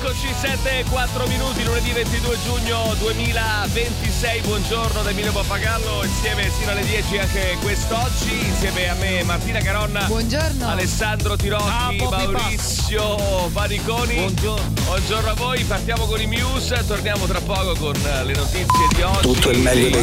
Eccoci, 7:04, lunedì 22 giugno 2026. Buongiorno da Emilio Pappagallo, insieme sino alle 10 anche quest'oggi, insieme a me Martina Caronna. Buongiorno. Alessandro Tirocchi, Maurizio Paniconi. Buongiorno a voi, partiamo con i Muse, torniamo tra poco con le notizie di oggi. Tutto il meglio dei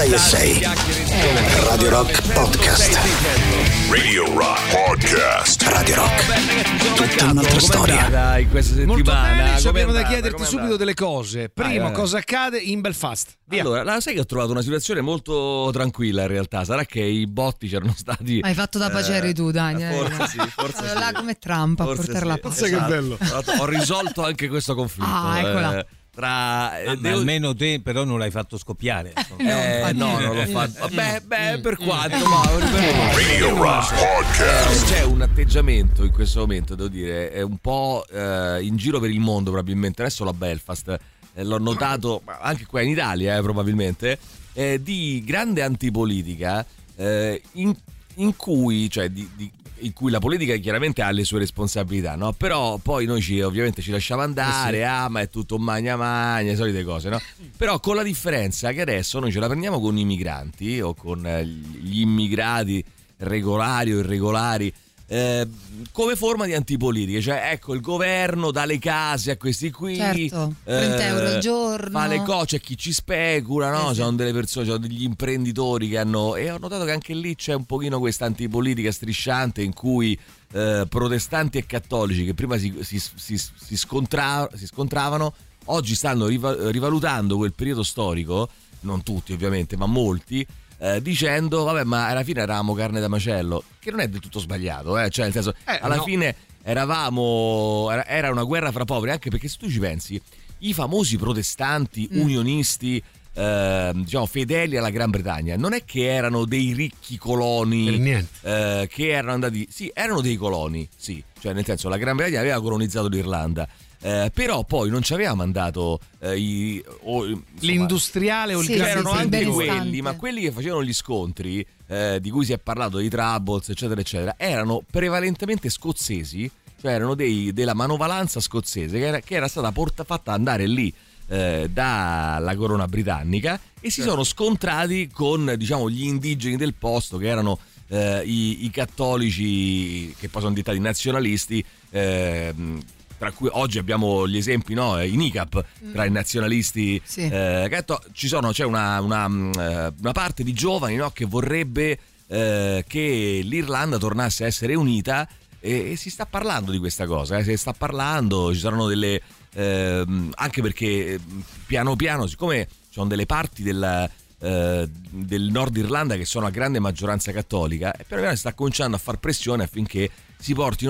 106.6 Radio Rock Podcast. Radio Rock Podcast. Radio Rock, tutta un'altra storia. In questa settimana molto bene, com'è abbiamo da andata? chiederti Com'è subito andata? delle cose. Primo, cosa accade in Belfast? Via. Allora, la sai che ho trovato una situazione molto tranquilla in realtà. Sarà che i botti c'erano stati. Hai fatto da pacere tu, Daniel. Forse sì, forse sì. Là come Trump a portare sì. la pace. Che bello. Ho risolto anche questo conflitto. Ah, eccola. Ma almeno te però non l'hai fatto scoppiare. No, non l'ho fatto. Beh, per quanto. Radio Rock Podcast. C'è un atteggiamento in questo momento, devo dire, è un po' in giro per il mondo probabilmente, adesso la Belfast, l'ho notato anche qua in Italia probabilmente, di grande antipolitica in cui, cioè in cui la politica chiaramente ha le sue responsabilità, no? Però poi noi ovviamente ci lasciamo andare, sì. ma è tutto magna, solite cose, no? Però con la differenza che adesso noi ce la prendiamo con i migranti o con gli immigrati regolari o irregolari come forma di antipolitica, cioè ecco il governo dà le case a questi qui, certo, 30 euro al giorno, fa le cose, c'è chi ci specula, no? Ci sono delle persone, ci sono degli imprenditori che hanno, e ho notato che anche lì c'è un pochino questa antipolitica strisciante in cui protestanti e cattolici che prima si scontravano oggi stanno rivalutando quel periodo storico, non tutti ovviamente ma molti, dicendo vabbè, ma alla fine eravamo carne da macello, che non è del tutto sbagliato, cioè nel senso alla fine era una guerra fra poveri, anche perché se tu ci pensi i famosi protestanti unionisti diciamo fedeli alla Gran Bretagna non è che erano dei ricchi coloni che erano andati, sì, erano dei coloni, sì, cioè nel senso la Gran Bretagna aveva colonizzato l'Irlanda, però poi non ci aveva mandato l'industriale o il grande erano anche benestante. quelli, ma quelli che facevano gli scontri di cui si è parlato, di Troubles eccetera eccetera, erano prevalentemente scozzesi, cioè erano della manovalanza scozzese che era stata fatta andare lì dalla corona britannica e si sono scontrati con, diciamo, gli indigeni del posto, che erano i cattolici, che poi sono diventati nazionalisti, tra cui oggi abbiamo gli esempi, no? I NICAP tra i nazionalisti, sì. C'è una parte di giovani, no? Che vorrebbe che l'Irlanda tornasse a essere unita, e si sta parlando di questa cosa, si sta parlando, ci saranno delle anche perché piano piano, siccome ci sono delle parti del Nord Irlanda che sono a grande maggioranza cattolica, e piano piano si sta cominciando a far pressione affinché si porti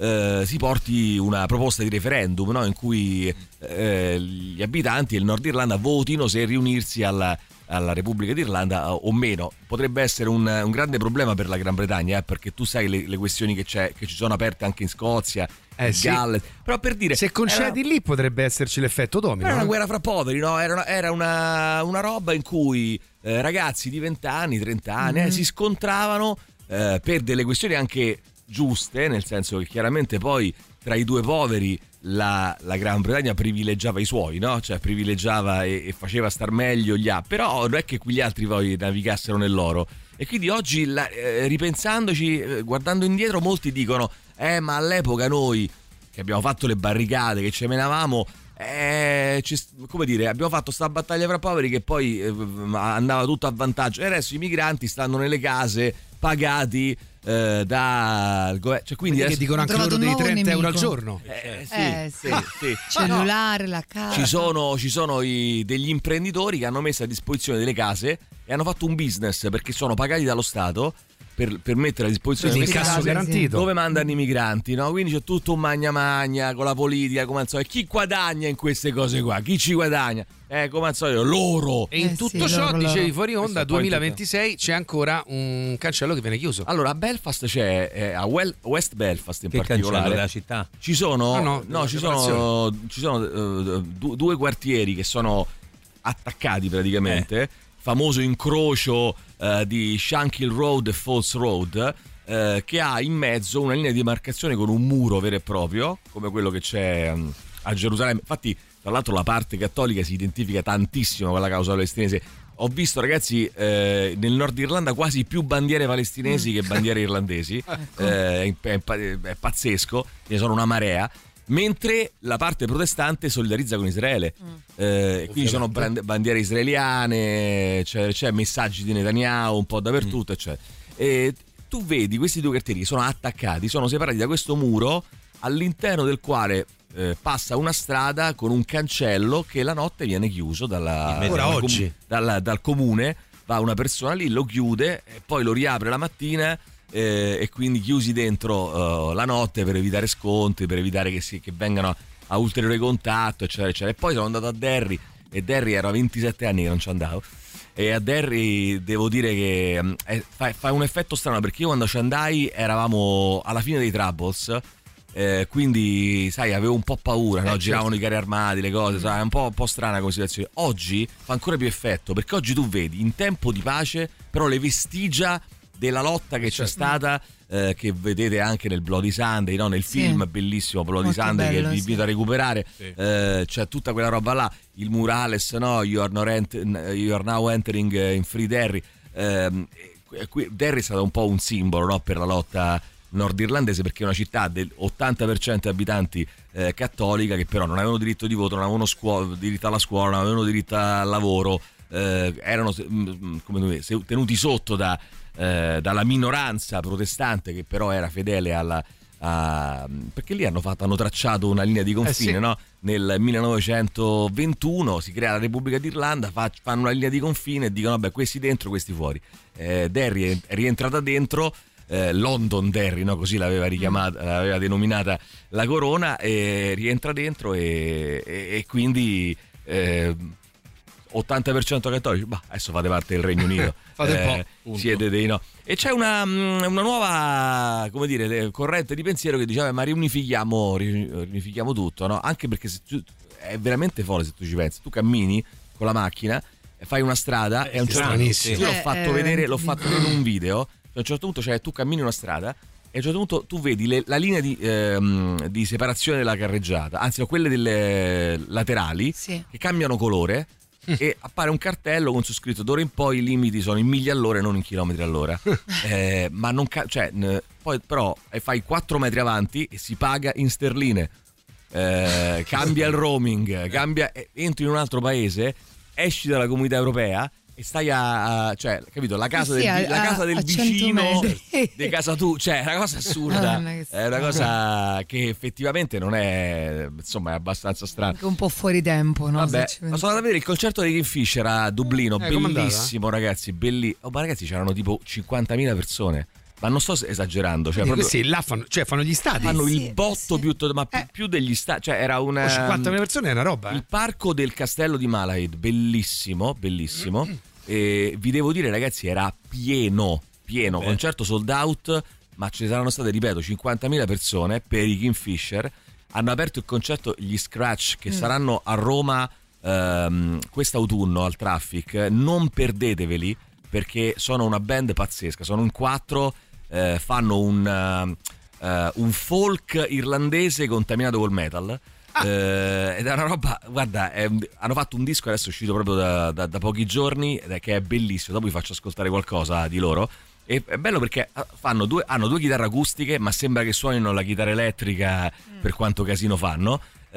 una proposta di referendum, no? In cui gli abitanti del Nord Irlanda votino se riunirsi alla Repubblica d'Irlanda o meno. Potrebbe essere un grande problema per la Gran Bretagna, perché tu sai le questioni che ci sono aperte anche in Scozia, sì. Galles. Però per dire, se concedi lì potrebbe esserci l'effetto domino. Era una guerra fra poveri, no? Era una roba in cui ragazzi di 20 anni, 30 anni si scontravano per delle questioni anche giuste, nel senso che chiaramente poi tra i due poveri la Gran Bretagna privilegiava i suoi, no? Cioè privilegiava e faceva star meglio gli altri, però non è che quegli altri poi navigassero nell'oro. E quindi oggi ripensandoci, guardando indietro, molti dicono ma all'epoca noi che abbiamo fatto le barricate, che ci menavamo, come dire, abbiamo fatto sta battaglia fra poveri che poi andava tutto a vantaggio, e adesso i migranti stanno nelle case pagati dal governo, cioè, quindi che dicono anche loro dei 30 euro al giorno. Sì. Cellulare, la casa. Ci sono degli imprenditori che hanno messo a disposizione delle case e hanno fatto un business, perché sono pagati dallo Stato per mettere a disposizione quindi queste incasso case garantito, dove mandano i migranti, no? Quindi c'è tutto un magna con la politica, come al solito. E chi guadagna in queste cose qua? Chi ci guadagna? Come al solito loro. E in tutto ciò, loro. dicevi fuori onda, Questo 2026 c'è ancora un cancello che viene chiuso. Allora a Belfast c'è, a West Belfast in che particolare, cancello della città? ci sono ci sono due quartieri che sono attaccati praticamente, famoso incrocio di Shankill Road e Falls Road, che ha in mezzo una linea di demarcazione con un muro vero e proprio, come quello che c'è a Gerusalemme. Infatti, tra l'altro, la parte cattolica si identifica tantissimo con la causa palestinese. Ho visto, ragazzi, nel Nord Irlanda quasi più bandiere palestinesi che bandiere irlandesi. È pazzesco, ne sono una marea. Mentre la parte protestante solidarizza con Israele, quindi ci sono bandiere israeliane, c'è messaggi di Netanyahu un po' dappertutto, eccetera. E tu vedi questi due quartieri che sono attaccati, sono separati da questo muro all'interno del quale passa una strada con un cancello che la notte viene chiuso dal comune. Va una persona lì, lo chiude e poi lo riapre la mattina. E quindi chiusi dentro la notte per evitare scontri, per evitare che vengano a ulteriore contatto, eccetera, eccetera. E poi sono andato a Derry, e Derry era 27 anni che non ci andavo, e a Derry devo dire che fa un effetto strano, perché io quando ci andai eravamo alla fine dei Troubles, quindi sai, avevo un po' paura, no? Giravano i carri armati, le cose, sai, è un po' strana come situazione. Oggi fa ancora più effetto, perché oggi tu vedi in tempo di pace però le vestigia della lotta che c'è stata, che vedete anche nel Bloody Sunday, no? Nel film bellissimo Bloody Sunday, bello, che vi invito a recuperare. C'è tutta quella roba là, il murales, no? You are now entering in Free Derry. Derry è stato un po' un simbolo, no? Per la lotta nordirlandese, perché è una città del 80% di abitanti cattolica, che però non avevano diritto di voto, non avevano diritto alla scuola, non avevano diritto al lavoro, erano come tenuti sotto dalla minoranza protestante, che però era fedele perché lì hanno tracciato una linea di confine, no? Nel 1921 si crea la Repubblica d'Irlanda, fanno una linea di confine e dicono vabbè, questi dentro, questi fuori. Derry è rientrata dentro, London Derry, no? Così l'aveva richiamata, l'aveva denominata la corona, e rientra dentro e quindi 80% cattolici, adesso fate parte del Regno Unito. Fate un po', siete dei no. E c'è una nuova, come dire, corrente di pensiero che diceva ma riunifichiamo tutto, no? Anche perché è veramente folle, se tu ci pensi. Tu cammini con la macchina, fai una strada e a un certo punto, io l'ho fatto vedere in un video, a un certo punto tu cammini una strada e a un certo punto tu vedi la linea di separazione della carreggiata, anzi quelle delle laterali, che cambiano colore, e appare un cartello con su scritto d'ora in poi i limiti sono in miglia all'ora e non in chilometri all'ora. Ma non poi però fai 4 metri avanti e si paga in sterline, cambia il roaming, entri in un altro paese, esci dalla comunità europea e stai capito, la casa del vicino di casa tu, è una cosa assurda, è una cosa che effettivamente non è, insomma, è abbastanza strana, anche un po' fuori tempo, no? Vabbè, sono andato a vedere il concerto di Kingfisher a Dublino, bellissimo, ragazzi, ma ragazzi, c'erano tipo 50.000 persone. Ma non sto esagerando, questi là fanno gli stadi. Fanno il botto più degli stadi, era una 50.000 persone, è una roba. Il parco del castello di Malahide, bellissimo. E vi devo dire, ragazzi, era pieno, concerto sold out, ma ci saranno state, ripeto, 50.000 persone per i Kingfisher. Hanno aperto il concerto gli Scratch, che saranno a Roma quest'autunno al Traffic. Non perdeteveli, perché sono una band pazzesca, sono in 4. Fanno un folk irlandese contaminato col metal, ed è una roba, guarda, hanno fatto un disco, adesso è uscito proprio da pochi giorni, che è bellissimo. Dopo vi faccio ascoltare qualcosa di loro. E è bello perché hanno due chitarre acustiche, ma sembra che suonino la chitarra elettrica per quanto casino fanno,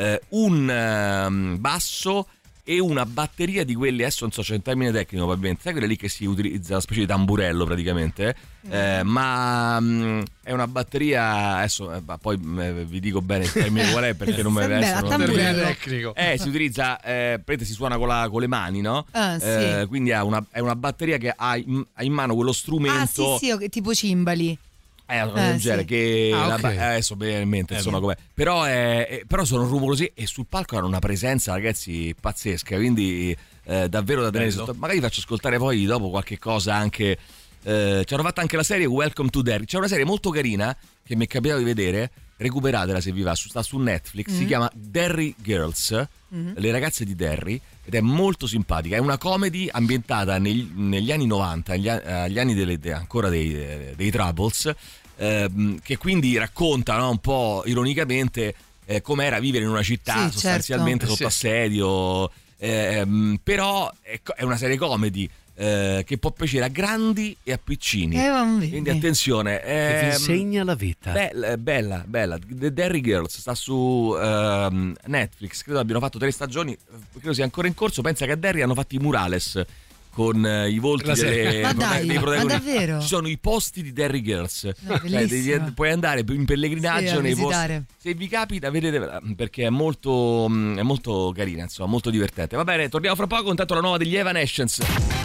un basso e una batteria di quelli, adesso non so, c'è un termine tecnico, probabilmente, sai quelle lì che si utilizza, una specie di tamburello praticamente, ma è una batteria, adesso poi vi dico bene il termine qual è, perché non mi viene termine tecnico. Si utilizza, si suona con le mani, no? Sì. Quindi è una batteria che ha in mano quello strumento. Sì, tipo cimbali. Sì. Che adesso bene in mente, insomma, com'è. Però sono rumorosi e sul palco hanno una presenza, ragazzi, pazzesca, quindi davvero da tenere sotto. Magari vi faccio ascoltare poi dopo qualche cosa anche. Ci hanno fatto anche la serie Welcome to Derry. C'è una serie molto carina che mi è capitato di vedere, recuperatela se vi va, sta su Netflix, si chiama Derry Girls, le ragazze di Derry, ed è molto simpatica. È una comedy ambientata negli anni 90, agli anni ancora dei Troubles, che quindi racconta, no, un po' ironicamente com'era vivere in una città sostanzialmente sotto assedio, però è una serie comedy che può piacere a grandi e a piccini, quindi attenzione, che ti insegna la vita. Bella. The Derry Girls sta su Netflix, credo abbiano fatto 3 stagioni, credo sia ancora in corso. Pensa che a Derry hanno fatto i murales con i volti dei protagonisti. Davvero? Ci sono i posti di Derry Girls, puoi andare in pellegrinaggio nei posti. Se vi capita vedetevela, perché è molto carina, insomma, molto divertente. Va bene, torniamo fra poco, intanto la nuova degli Evanescence.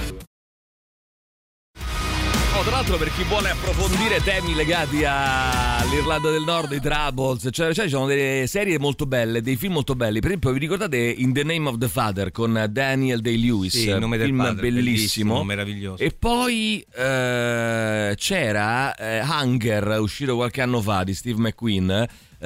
Tra l'altro, per chi vuole approfondire temi legati all'Irlanda del Nord, i Troubles, cioè ci sono delle serie molto belle, dei film molto belli. Per esempio, vi ricordate In the Name of the Father con Daniel Day-Lewis? Sì, Il nome del film padre, bellissimo, meraviglioso. E poi c'era Hunger, uscito qualche anno fa, di Steve McQueen,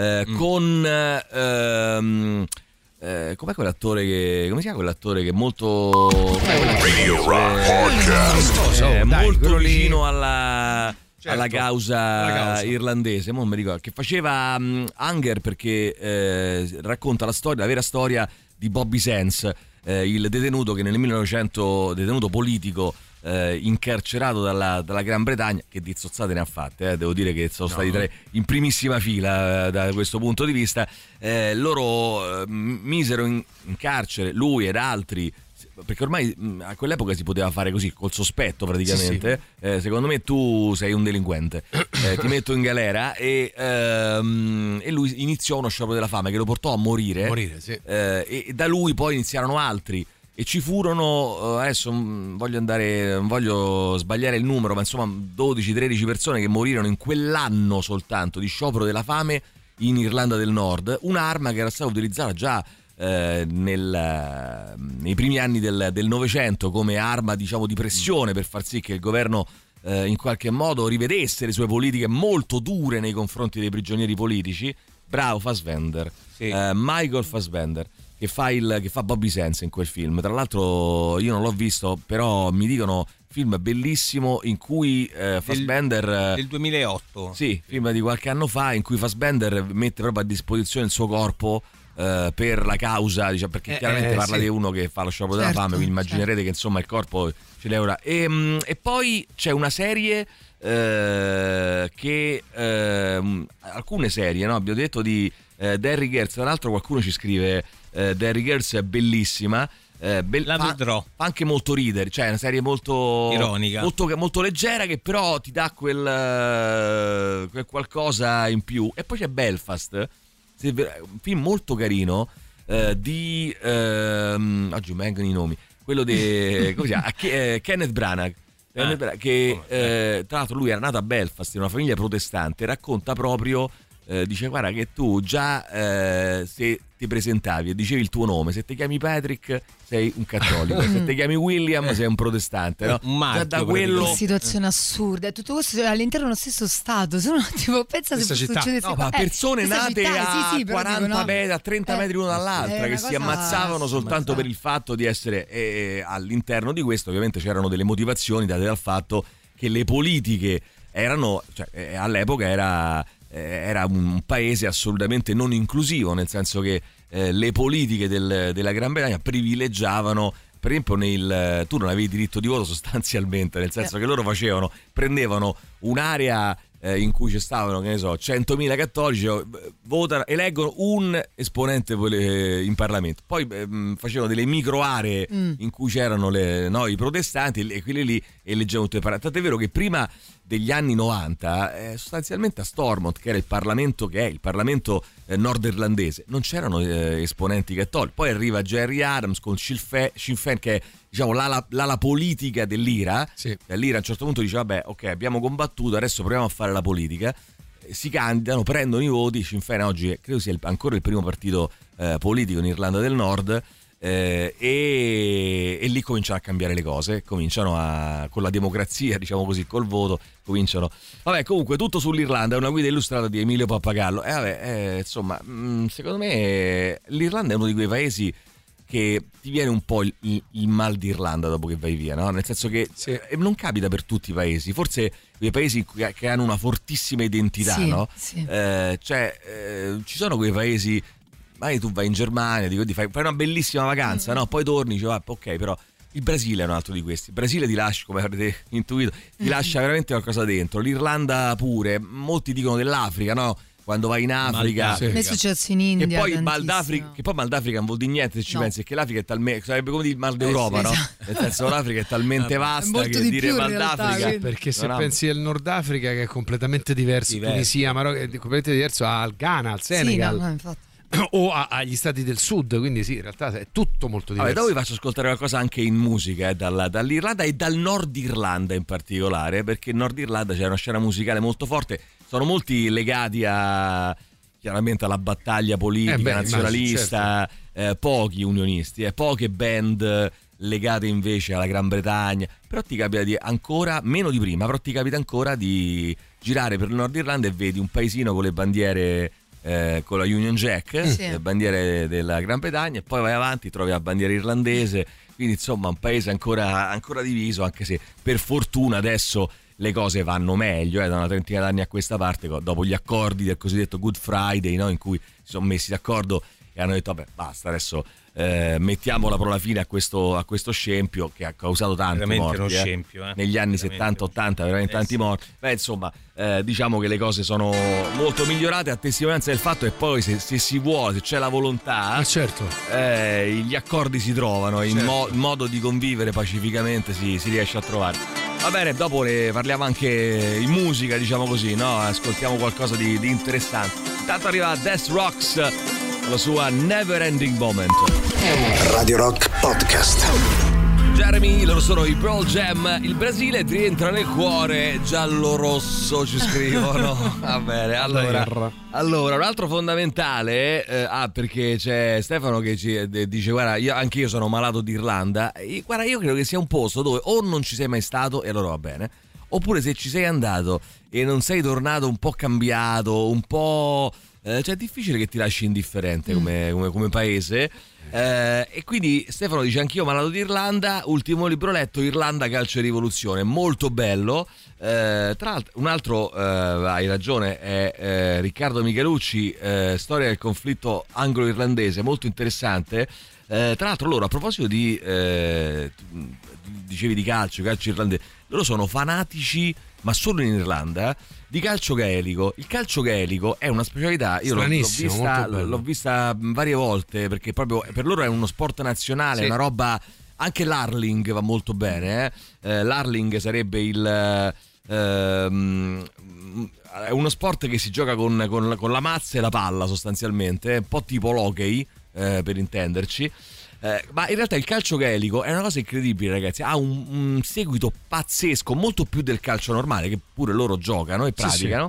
con com'è quell'attore come si chiama quell'attore che è molto Radio Rock Podcast. molto vicino alla causa irlandese, non mi ricordo, che faceva Hunger, perché racconta la vera storia di Bobby Sands, il detenuto che nel 1900, detenuto politico incarcerato dalla Gran Bretagna, che di zozzate ne ha fatte, devo dire che sono stati 3 in primissima fila da questo punto di vista. Loro misero in carcere, lui ed altri, perché ormai a quell'epoca si poteva fare così, col sospetto praticamente. Sì. Secondo me tu sei un delinquente, ti metto in galera, e lui iniziò uno sciopero della fame che lo portò a morire, sì. E da lui poi iniziarono altri. E ci furono, adesso non voglio sbagliare il numero, ma insomma 12-13 persone che morirono in quell'anno soltanto di sciopero della fame in Irlanda del Nord. Un'arma che era stata utilizzata già nei primi anni del Novecento come arma, diciamo, di pressione, per far sì che il governo in qualche modo rivedesse le sue politiche molto dure nei confronti dei prigionieri politici. Bravo Fassbender, sì. Michael Fassbender, che fa Bobby Sands in quel film. Tra l'altro io non l'ho visto, però mi dicono film bellissimo in cui Fassbender del 2008. Sì, film di qualche anno fa, in cui Fassbender mette proprio a disposizione il suo corpo per la causa, diciamo, perché chiaramente parla di uno che fa lo sciopero della fame, quindi immaginerete che insomma il corpo ce l'è ora. E poi c'è una serie che alcune serie, no? Abbiamo detto di Derry Girls, tra l'altro qualcuno ci scrive Derry Girls è bellissima, la vedrò. Fa anche molto ridere, cioè è una serie molto ironica, molto leggera, che però ti dà quel qualcosa in più. E poi c'è Belfast, un film molto carino di oggi mi vengono i nomi, quello di come si chiama? Kenneth Branagh, che tra l'altro lui era nato a Belfast in una famiglia protestante. Racconta proprio, dice: guarda che tu già se ti presentavi e dicevi il tuo nome, se ti chiami Patrick sei un cattolico, se ti chiami William sei un protestante, no? Già da quello, che situazione assurda, tutto questo all'interno dello stesso stato, se no tipo pensa se succedesse, no, ma persone nate città, a 40 metri, a 30 metri l'una dall'altra, che si ammazzavano soltanto per il fatto di essere all'interno di questo. Ovviamente c'erano delle motivazioni date dal fatto che le politiche erano, cioè, all'epoca era un paese assolutamente non inclusivo, nel senso che le politiche della Gran Bretagna privilegiavano, per esempio tu non avevi diritto di voto sostanzialmente, nel senso che loro prendevano un'area in cui ci stavano, che ne so, 100.000 cattolici, votano, eleggono un esponente in Parlamento, poi facevano delle micro aree in cui c'erano i protestanti, e quelli lì eleggevano tutte le parti. Tant'è vero che prima degli anni 90 sostanzialmente a Stormont, che era il Parlamento nordirlandese, non c'erano esponenti cattolici. Poi arriva Gerry Adams con Sinn Féin, che è, diciamo, l'ala politica dell'IRA. Sì. L'IRA a un certo punto dice: vabbè, ok, abbiamo combattuto, adesso proviamo a fare la politica. Si candidano, prendono i voti. Sinn Féin oggi credo sia ancora il primo partito politico in Irlanda del Nord. E lì cominciano a cambiare le cose, con la democrazia, diciamo così, col voto cominciano. Vabbè, comunque tutto sull'Irlanda, è una guida illustrata di Emilio Pappagallo. Insomma, secondo me l'Irlanda è uno di quei paesi che ti viene un po' il mal d'Irlanda dopo che vai via, no? Nel senso che non capita per tutti i paesi, forse quei paesi che hanno una fortissima identità, no? Sì. Ci sono quei paesi, magari tu vai in Germania, fai una bellissima vacanza, no? Poi torni, dici, ok, però il Brasile è un altro di questi. Il Brasile ti lascia, come avrete intuito, ti lascia veramente qualcosa dentro. L'Irlanda pure, molti dicono dell'Africa, no? Quando vai in Africa, è successo in India, che poi Mal d'Africa non vuol dire niente se ci pensi, che l'Africa è talmente, sarebbe come dire il Mal d'Europa, no? Nel senso, l'Africa è talmente vasta che dire Mal d'Africa, perché se pensi al Nord Africa, che è completamente diverso. Tunisia, Marocco, è completamente diverso al Ghana, al Senegal, o agli stati del sud, quindi sì, in realtà è tutto molto diverso. Dopo vi faccio ascoltare qualcosa anche in musica, dall'Irlanda e dal Nord Irlanda in particolare, perché in Nord Irlanda c'è una scena musicale molto forte. Sono molti legati chiaramente alla battaglia politica nazionalista, certo. Pochi unionisti, poche band legate invece alla Gran Bretagna, però ti capita ancora, meno di prima, però ti capita ancora di girare per il Nord Irlanda e vedi un paesino con le bandiere, con la Union Jack, le bandiere della Gran Bretagna, e poi vai avanti, trovi la bandiera irlandese, quindi insomma un paese ancora diviso, anche se per fortuna adesso le cose vanno meglio, da una trentina d'anni a questa parte, dopo gli accordi del cosiddetto Good Friday, no? In cui si sono messi d'accordo e hanno detto vabbè basta, adesso mettiamo la fine a questo scempio che ha causato tanti veramente morti, uno scempio, negli anni 70-80, veramente tanti morti. Insomma, diciamo che le cose sono molto migliorate, a testimonianza del fatto che poi se si vuole, se c'è la volontà, certo. Gli accordi si trovano, certo. Il modo di convivere pacificamente si riesce a trovare. Va bene, dopo ne parliamo anche in musica, diciamo così, no? Ascoltiamo qualcosa di interessante. Intanto arriva Death Rocks, la sua Never Ending Moment. Radio Rock Podcast. Jeremy, loro sono i Pearl Jam. Il Brasile ti rientra nel cuore giallo-rosso, ci scrivono. Va bene, allora un altro fondamentale, perché c'è Stefano che ci dice guarda, anche io sono malato d'Irlanda, guarda, io credo che sia un posto dove o non ci sei mai stato e allora va bene, oppure se ci sei andato e non sei tornato un po' cambiato, un po'... cioè è difficile che ti lasci indifferente come paese, e quindi Stefano dice anch'io malato d'Irlanda, ultimo libro letto, Irlanda, calcio e rivoluzione, molto bello. Tra l'altro un altro, hai ragione, è Riccardo Michelucci, storia del conflitto anglo-irlandese, molto interessante. Tra l'altro loro, a proposito di dicevi di calcio irlandese, loro sono fanatici, ma solo in Irlanda, di calcio gaelico. Il calcio gaelico è una specialità, io l'ho vista varie volte, perché proprio per loro è uno sport nazionale, è una roba, anche l'hurling va molto bene, l'hurling sarebbe è uno sport che si gioca con la mazza e la palla sostanzialmente, un po' tipo l'hockey, per intenderci. Ma in realtà il calcio gaelico è una cosa incredibile, ragazzi, ha un seguito pazzesco, molto più del calcio normale, che pure loro giocano e praticano.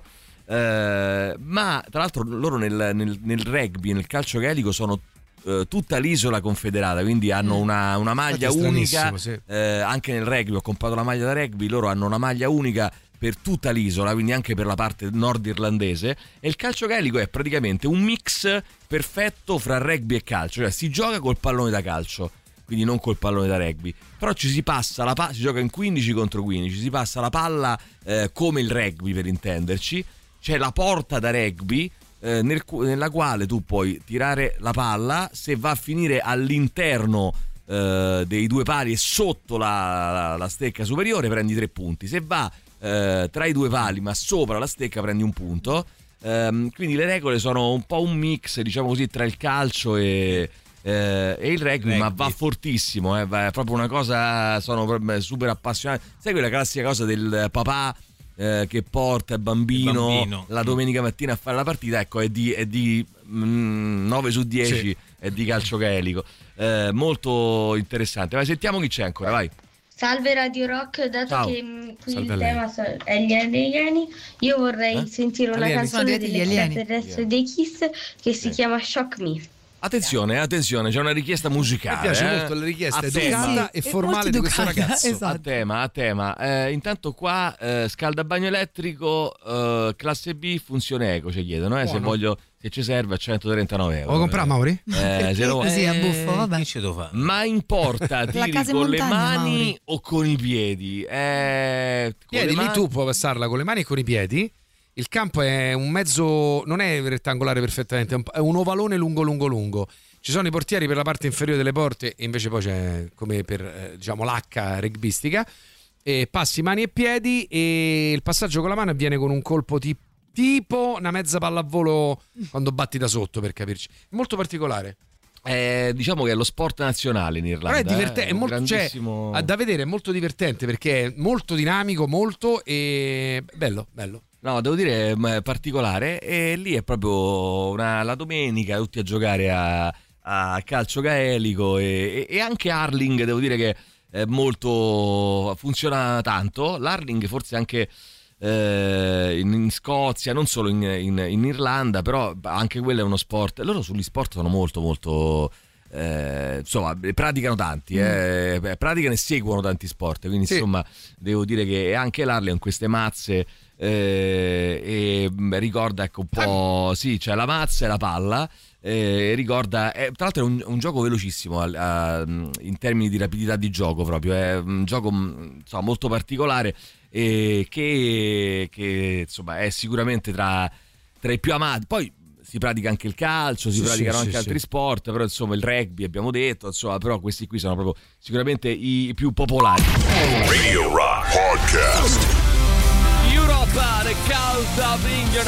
Ma tra l'altro loro nel rugby, nel calcio gaelico sono tutta l'isola confederata, quindi hanno una maglia unica, anche nel rugby, ho comprato la maglia da rugby, loro hanno una maglia unica per tutta l'isola, quindi anche per la parte nord irlandese, e il calcio gaelico è praticamente un mix perfetto fra rugby e calcio, cioè si gioca col pallone da calcio, quindi non col pallone da rugby, però ci si passa si gioca in 15 contro 15, si passa la palla come il rugby, per intenderci, c'è la porta da rugby nella quale tu puoi tirare la palla, se va a finire all'interno dei due pali e sotto la stecca superiore prendi 3 punti, se va tra i due pali ma sopra la stecca prendi 1 punto. Quindi le regole sono un po' un mix, diciamo così, tra il calcio e il rugby, ma va fortissimo, è proprio una cosa, sono super appassionato, sai quella classica cosa del papà che porta il bambino la domenica mattina a fare la partita, ecco, è di 9 su 10 è di calcio gaelico, molto interessante. Vai, sentiamo chi c'è ancora, vai. Salve Radio Rock, dato che qui il tema è gli alieni, io vorrei sentire una canzone degli extraterrestri dei Kiss che si chiama Shock Me. Attenzione, c'è una richiesta musicale. Mi piace molto la richiesta educata e formale di questo ragazzo. Esatto. A tema. Intanto qua scaldabagno elettrico classe B, funzione eco, ci chiedono, se se ci serve a 139 euro. Lo comprare, Mauri? Se lo così a buffo, vabbè. Che ce lo fa? Ma importa tiri con le mani, Mauri, o con i piedi? Lì tu puoi passarla con le mani e con i piedi. Il campo è un mezzo, non è rettangolare perfettamente, è un ovalone lungo. Ci sono i portieri per la parte inferiore delle porte e invece poi c'è come per l'H rugbistica. E passi mani e piedi e il passaggio con la mano avviene con un colpo tipo una mezza palla a volo quando batti da sotto, per capirci. È molto particolare. Diciamo che è lo sport nazionale in Irlanda. Però è divertente, è molto, grandissimo... da vedere è molto divertente perché è molto dinamico, e bello. No, devo dire è particolare, e lì è proprio la domenica tutti a giocare a calcio gaelico e anche hurling, devo dire che è molto, funziona tanto. L'hurling forse anche in Scozia, non solo in Irlanda, però anche quello è uno sport. Loro sugli sport sono molto insomma praticano tanti, praticano e seguono tanti sport, quindi sì, insomma devo dire che anche l'hurling con queste mazze e ricorda un po', sì, c'è la mazza e la palla, ricorda, tra l'altro è un gioco velocissimo in termini di rapidità di gioco, proprio è un gioco molto particolare e che insomma è sicuramente tra i più amati. Poi si pratica anche il calcio, si praticano anche altri sport, però insomma il rugby abbiamo detto, insomma, però questi qui sono proprio sicuramente i più popolari. Radio Rock Podcast. Europa, The Cult of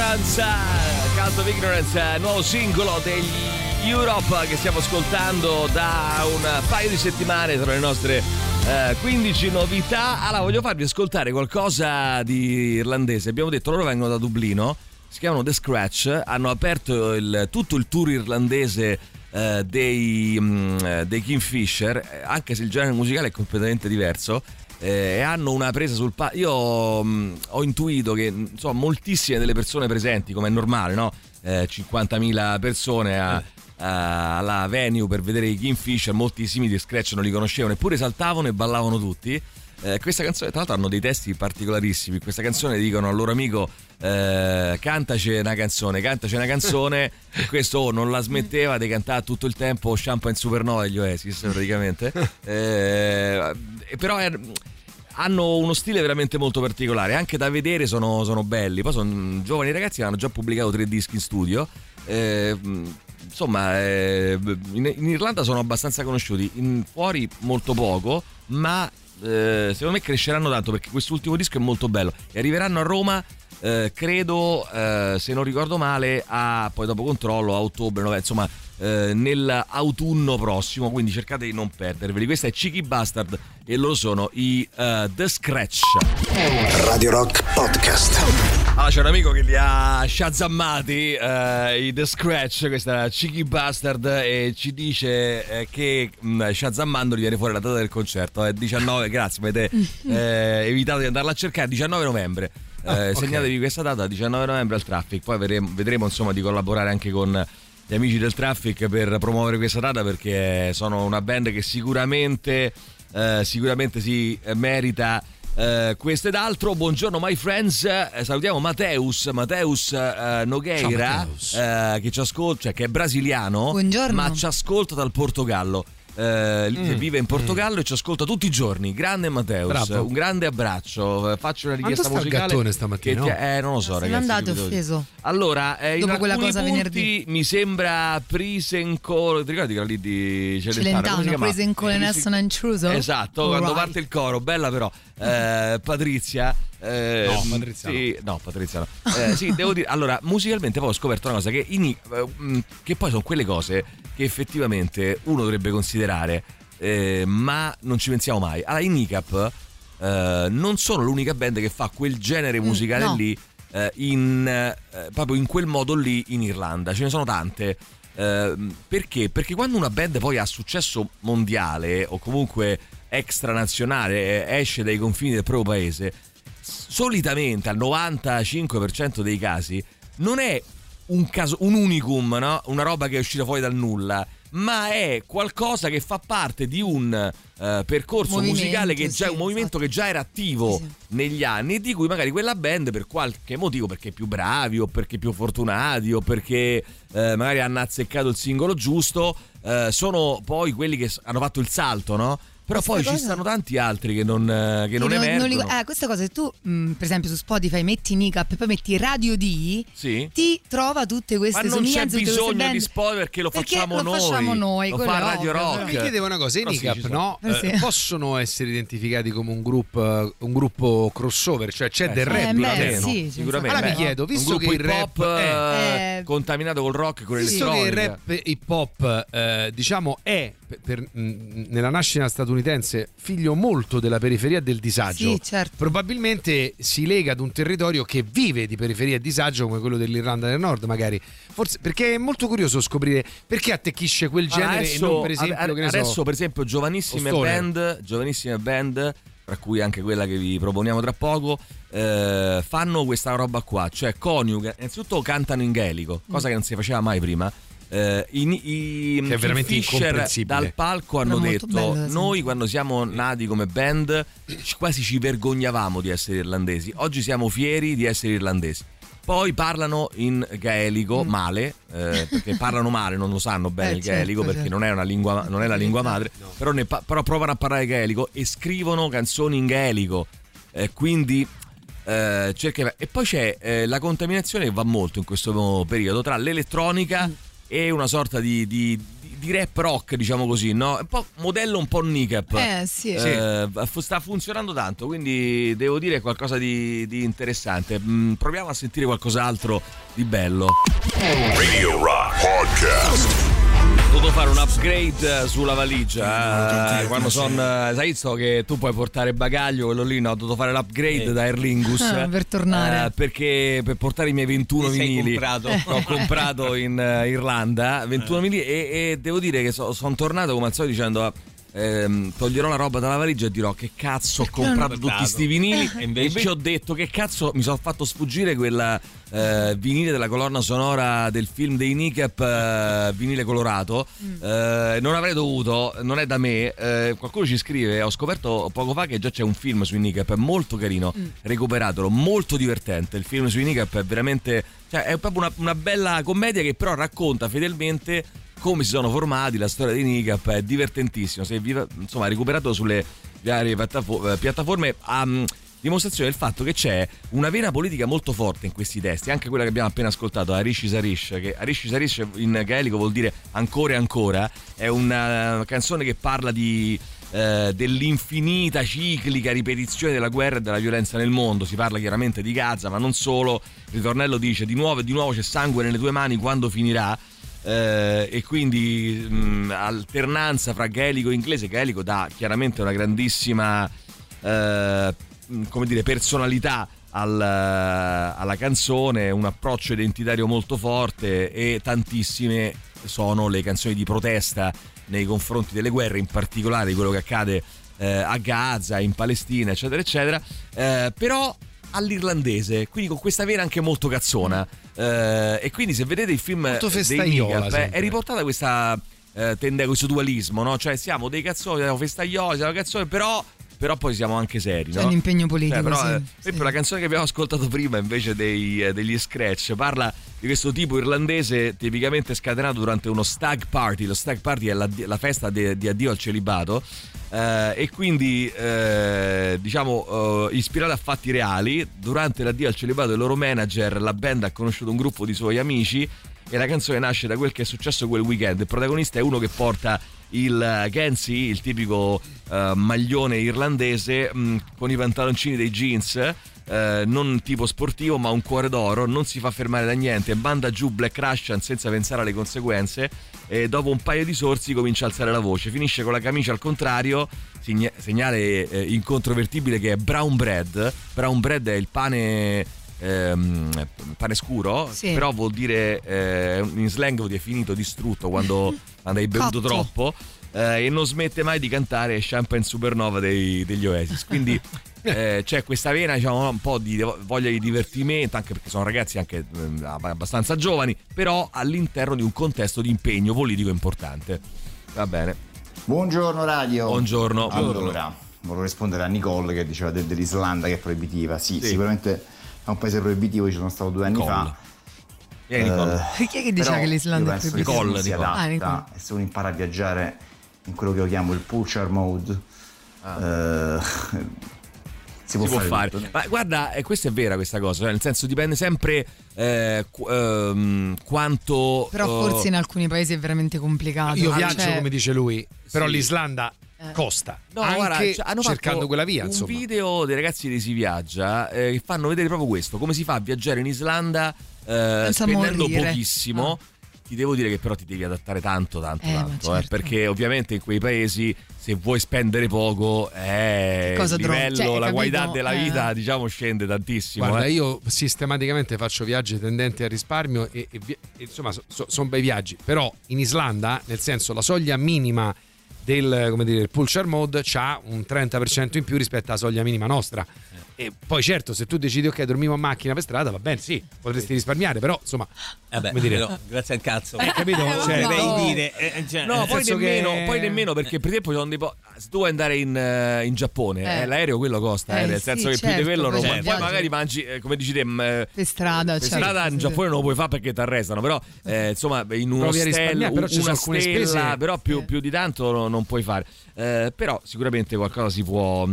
Ignorance, nuovo singolo degli Europa che stiamo ascoltando da un paio di settimane tra le nostre 15 novità. Allora voglio farvi ascoltare qualcosa di irlandese. Abbiamo detto loro vengono da Dublino, si chiamano The Scratch, hanno aperto tutto il tour irlandese dei Kingfisher, anche se il genere musicale è completamente diverso. E hanno una presa sul palco. Io ho intuito che insomma moltissime delle persone presenti, come è normale, no? 50.000 persone alla venue per vedere i Kingfisher, moltissimi di Scratch non li conoscevano, eppure saltavano e ballavano tutti. Questa canzone, tra l'altro, hanno dei testi particolarissimi. Questa canzone dicono al loro amico cantaci una canzone e questo non la smetteva di cantare tutto il tempo Champagne Supernova degli Oasis praticamente. Però hanno uno stile veramente molto particolare, anche da vedere sono belli. Poi sono giovani ragazzi che hanno già pubblicato 3 dischi in studio. Insomma, in Irlanda sono abbastanza conosciuti, fuori molto poco, ma secondo me cresceranno tanto perché quest'ultimo disco è molto bello e arriveranno a Roma credo, se non ricordo male, poi dopo controllo a ottobre, novembre, insomma nell'autunno prossimo, quindi cercate di non perderveli. Questa è Cheeky Bastard e loro sono i The Scratch. Radio Rock Podcast. Allora, c'è un amico che li ha shazammati, i The Scratch, questa è Cheeky Bastard, e ci dice che shazammandoli viene fuori la data del concerto, è 19, grazie, mi avete evitato di andarla a cercare, 19 novembre. Segnatevi questa data, 19 novembre al Traffic. Poi vedremo insomma di collaborare anche con gli amici del Traffic per promuovere questa data, perché sono una band che sicuramente si merita questo ed altro. Buongiorno my friends, salutiamo Mateus Nogueira. Che ci ascolta, cioè che è brasiliano. Buongiorno. Ma ci ascolta dal Portogallo. Vive in Portogallo e ci ascolta tutti i giorni. Grande Mateus, bravo. Un grande abbraccio. Faccio una richiesta musicale. Il gattone stamattina? Non lo so, ragazzi. Sono andato offeso. Allora, dopo quella cosa punti, venerdì mi sembra Prisenco. Ti ricordi che era lì di Celentano? Prisenco e Nelson Intruso. Esatto, quando parte il coro, bella però. Patrizia. Patrizia no. Sì, devo dire. Allora, musicalmente poi ho scoperto una cosa che poi sono quelle cose che effettivamente uno dovrebbe considerare, ma non ci pensiamo mai. Allora, i Nicap non sono l'unica band che fa quel genere musicale lì, proprio in quel modo lì in Irlanda. Ce ne sono tante. Perché? Perché quando una band poi ha successo mondiale o comunque extranazionale, esce dai confini del proprio paese, solitamente al 95% dei casi non è un caso, un unicum, no? Una roba che è uscita fuori dal nulla, ma è qualcosa che fa parte di un percorso musicale che già è un movimento che già era attivo negli anni, di cui magari quella band per qualche motivo, perché più bravi o perché più fortunati o perché magari hanno azzeccato il singolo giusto, sono poi quelli che hanno fatto il salto, no? Però poi ci stanno tanti altri che non emergono. Questa cosa, se tu per esempio su Spotify metti Nicap e poi metti Radio D, ti trova tutte queste somiglianze. Ma non c'è bisogno di Spotify perché lo facciamo noi. Lo fa Radio Rock. Mi chiedevo una cosa, i Nicap possono essere identificati come un gruppo crossover, cioè c'è del rap sicuramente. Allora mi chiedo, visto che il rap è contaminato col rock, con l'elettronica, visto che il rap hip hop diciamo è nella nascita statunitense figlio molto della periferia del disagio, probabilmente si lega ad un territorio che vive di periferia e disagio come quello dell'Irlanda del Nord, magari, forse, perché è molto curioso scoprire perché attecchisce quel genere e non per esempio adesso per esempio giovanissime band, tra cui anche quella che vi proponiamo tra poco, fanno questa roba qua, cioè coniuga, innanzitutto cantano in gaelico, cosa che non si faceva mai prima. Che è veramente Fisher dal palco hanno detto bello, noi quando siamo nati come band quasi ci vergognavamo di essere irlandesi, oggi siamo fieri di essere irlandesi. Poi parlano in gaelico male, perché parlano male, non lo sanno bene il gaelico, perché non è la lingua madre, però provano a parlare gaelico e scrivono canzoni in gaelico, quindi e poi c'è la contaminazione che va molto in questo periodo tra l'elettronica e una sorta di rap rock, diciamo così, no? Un po' modello un po' Nicap. Sta funzionando tanto, quindi devo dire qualcosa di interessante. Proviamo a sentire qualcos'altro di bello. Radio Rock Podcast. Ho dovuto fare un upgrade sulla valigia quando sai che tu puoi portare bagaglio, quello lì no, ho dovuto fare l'upgrade da Aer Lingus per tornare, perché per portare i miei 21 vinili ho comprato in Irlanda 21 vinili e devo dire che sono tornato come al solito dicendo toglierò la roba dalla valigia e dirò che cazzo ho comprato tutti sti vinili e invece ho detto che cazzo mi sono fatto sfuggire quella vinile della colonna sonora del film dei Nicap, vinile colorato. Non avrei dovuto, non è da me. Qualcuno ci scrive, ho scoperto poco fa che già c'è un film sui Nicap, è molto carino, recuperatelo, molto divertente. Il film sui Nicap è veramente, cioè è proprio una bella commedia che però racconta fedelmente come si sono formati, la storia dei Nicap, è divertentissimo. Se insomma recuperato sulle varie piattaforme, a dimostrazione del fatto che c'è una vena politica molto forte in questi testi, anche quella che abbiamo appena ascoltato, Arish Sarish, che Arish Sarish in gaelico vuol dire ancora e ancora, è una canzone che parla dell'infinita ciclica ripetizione della guerra e della violenza nel mondo. Si parla chiaramente di Gaza, ma non solo. Il ritornello dice di nuovo e di nuovo c'è sangue nelle tue mani, quando finirà? E quindi alternanza fra gaelico e inglese. Gaelico dà chiaramente una grandissima personalità alla canzone, un approccio identitario molto forte, e tantissime sono le canzoni di protesta nei confronti delle guerre, in particolare di quello che accade a Gaza, in Palestina, eccetera eccetera, però all'irlandese, quindi con questa vena anche molto cazzona, e quindi se vedete il film dei Nicap è riportata questa questo dualismo, no? Cioè siamo dei cazzoni, siamo festaioli, siamo cazzoni, però poi siamo anche seri, c'è no? un impegno politico, però, la canzone che abbiamo ascoltato prima invece degli Scratch parla di questo tipo irlandese tipicamente scatenato durante uno stag party. Lo stag party è la festa di addio al celibato, e quindi ispirato a fatti reali. Durante l'addio al celibato del loro manager, la band ha conosciuto un gruppo di suoi amici e la canzone nasce da quel che è successo quel weekend. Il protagonista è uno che porta il Gansey, il tipico maglione irlandese, con i pantaloncini dei jeans, non tipo sportivo ma un cuore d'oro, non si fa fermare da niente, manda giù Black Russian senza pensare alle conseguenze, e dopo un paio di sorsi comincia a alzare la voce, finisce con la camicia al contrario, segnale incontrovertibile che è brown bread. Brown bread è il pane scuro, però vuol dire in slang vuol dire finito, distrutto, quando hai bevuto troppo, e non smette mai di cantare Champagne Supernova degli Oasis. Quindi c'è questa vena, diciamo, un po' di voglia di divertimento, anche perché sono ragazzi anche abbastanza giovani, però all'interno di un contesto di impegno politico importante. Va bene. Buongiorno radio. Buongiorno. Allora, volevo rispondere a Nicole che diceva dell'Islanda che è proibitiva. Sì, sicuramente è un paese proibitivo, ci sono stato 2 anni fa. Chi è che diceva che l'Islanda è proibitiva? Nicole si adatta, e se uno impara a viaggiare in quello che io chiamo il Pulsar Mode, si può fare. Ma guarda, questa è vera questa cosa, nel senso dipende sempre quanto. Però forse in alcuni paesi è veramente complicato. Io viaggio come dice lui, però l'Islanda costa. No, anche guarda, hanno cercando quella via. Un video dei ragazzi di Si Viaggia che fanno vedere proprio questo, come si fa a viaggiare in Islanda spendendo pochissimo. Ti devo dire che però ti devi adattare tanto, certo. Perché ovviamente in quei paesi se vuoi spendere poco il livello, la qualità della vita diciamo scende tantissimo. Guarda, io sistematicamente faccio viaggi tendenti al risparmio e insomma sono bei viaggi, però in Islanda, nel senso, la soglia minima del, come dire, il Pulsar Mode c'ha un 30% in più rispetto alla soglia minima nostra. E poi certo, se tu decidi ok, dormiamo in macchina per strada, va bene, sì, potresti risparmiare, però insomma, come dire, no, grazie al cazzo. Capito? Poi nemmeno perché per esempio se tu vuoi andare in Giappone, l'aereo quello costa, nel senso che più di quello non poi magari mangi, come dici te, per strada in Giappone non lo puoi fare perché ti arrestano, però insomma in un hotel, però ci sono alcune spese, però più di tanto non puoi fare, però sicuramente qualcosa si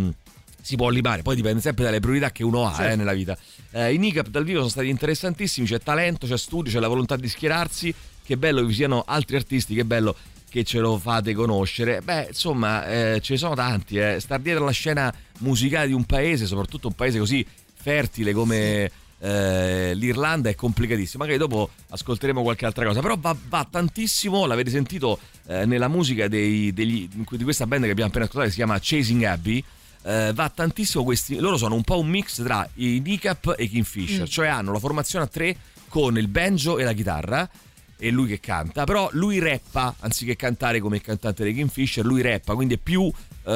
può limare, poi dipende sempre dalle priorità che uno ha nella vita. I NICAP dal vivo sono stati interessantissimi, c'è talento, c'è studio, c'è la volontà di schierarsi, che bello che vi siano altri artisti, che bello che ce lo fate conoscere. Beh, insomma, ce ne sono tanti, star dietro alla scena musicale di un paese, soprattutto un paese così fertile come l'Irlanda, è complicatissimo. Magari dopo ascolteremo qualche altra cosa, però va tantissimo, l'avete sentito nella musica di questa band che abbiamo appena ascoltato, che si chiama Chasing Abbey. Va tantissimo loro sono un po' un mix tra i NICAP e i Kingfisher, cioè hanno la formazione a 3 con il banjo e la chitarra e lui che canta, però lui rappa anziché cantare come il cantante dei Kingfisher, lui rappa, quindi è più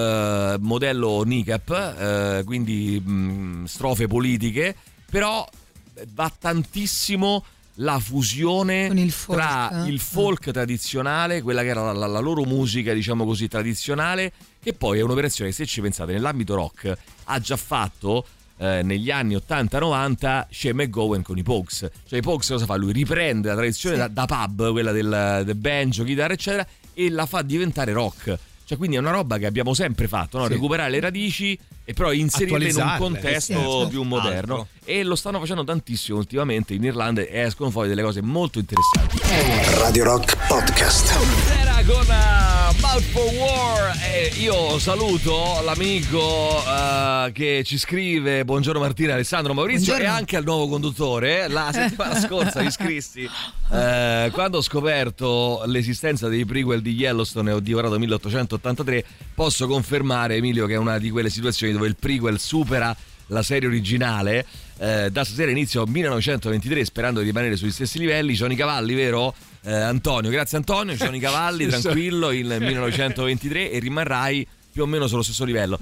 modello NICAP, quindi strofe politiche, però va tantissimo la fusione tra il folk tradizionale, quella che era la loro musica, diciamo così, tradizionale, che poi è un'operazione che, se ci pensate, nell'ambito rock ha già fatto negli anni 80-90 Shane McGowan con i Pogues. Cioè i Pogues cosa fa? Lui riprende la tradizione da pub, quella del banjo, chitarra eccetera, e la fa diventare rock. Cioè, quindi è una roba che abbiamo sempre fatto, no? Recuperare le radici e però inserirle in un contesto più moderno. E lo stanno facendo tantissimo ultimamente in Irlanda e escono fuori delle cose molto interessanti. Radio Rock Podcast. Era con Mouth for War e io saluto l'amico che ci scrive: buongiorno Martina, Alessandro, Maurizio, e anche al nuovo conduttore. La settimana scorsa gli scrissi quando ho scoperto l'esistenza dei prequel di Yellowstone e ho divorato 1883. Posso confermare, Emilio, che è una di quelle situazioni dove il prequel supera la serie originale. Da stasera inizio 1923 sperando di rimanere sugli stessi livelli. Ci sono i cavalli, vero? Antonio, grazie Antonio, ci sono i cavalli, tranquillo, in 1923 e rimarrai più o meno sullo stesso livello.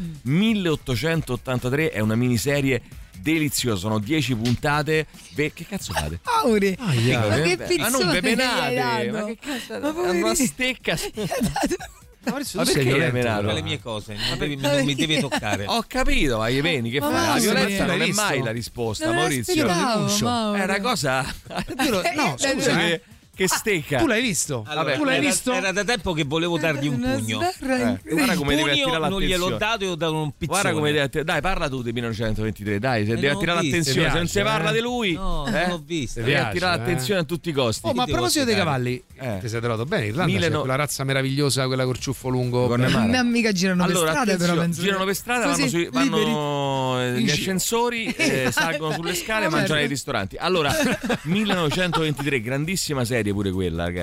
1883 è una miniserie deliziosa, sono 10 puntate. Che cazzo fate? Auri, ma che pizzone, non bevenate, ma che cazzo, una stecca. Ma perché hai menato le mie cose? Non mi devi toccare. Ho capito, ma Ieveni, che fai? La violenza non è mai la risposta, Maurizio. È una cosa. No, scusa, che stecca. Tu l'hai visto? Allora, tu l'hai visto? Era da tempo che volevo dargli un pugno. Guarda come devi attirare l'attenzione. Non gliel'ho dato e ho dato un pizzone. Guarda come devi dai, parla tu di 1923, dai, se devi attirare l'attenzione, se non si parla di lui. No, non l'ho visto. Devi attirare l'attenzione a tutti i costi. Oh, ma a proposito dei cavalli, ti sei trovato bene, Irlanda, c'è quella razza meravigliosa, quella col ciuffo lungo. A me mica girano per strada, però penso. Girano per strada, vanno negli ascensori, salgono sulle scale e mangiano nei ristoranti. Allora, 1923, grandissima serie pure quella, ragazzi.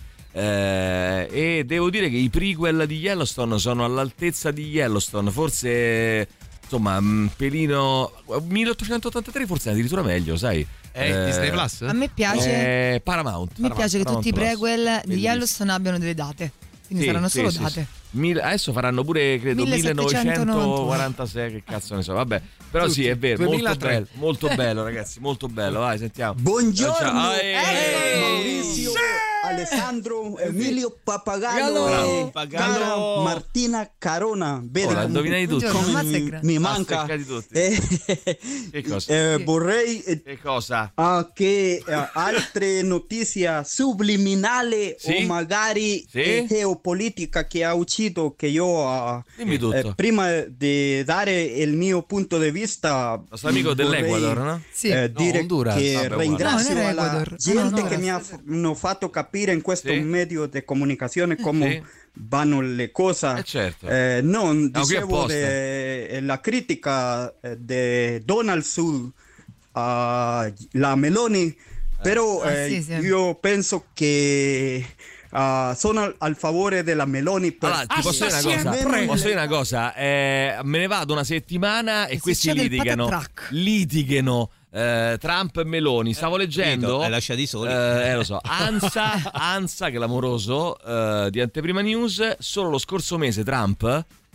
E devo dire che i prequel di Yellowstone sono all'altezza di Yellowstone, forse insomma un pelino. 1883 forse è addirittura meglio, sai. Disney Plus? A me piace Paramount. Mi piace che tutti i prequel di Yellowstone abbiano delle date, quindi saranno solo date. Adesso faranno pure, credo, 1946, che cazzo ne so, vabbè. Però tutti. Sì, è vero, 2003. Molto bello, ragazzi, molto bello. Vai, sentiamo. Buongiorno, Maurizio, Alessandro, Emilio Pappagallo, cara Martina Carona. Vedi, indovinai tutti. Mi manca. Che cosa? Vorrei che cosa? Che altre notizie subliminali o magari geopolitica che ha uscito, che io prima di dare il mio punto di vista, nostro amico dell'Ecuador, no? Dire che ringrazio la gente che mi hanno fatto capire in questo medio di comunicazione come vanno le cose. Certo. Non dicevo la critica di Donald su la Meloni, però io penso che sono al favore della Meloni. Allora, ti posso dire una cosa? Me ne vado una settimana e questi litigano. Trump e Meloni. Stavo leggendo lasciati soli. Lo so. Ansa clamoroso di Anteprima News. Solo lo scorso mese Trump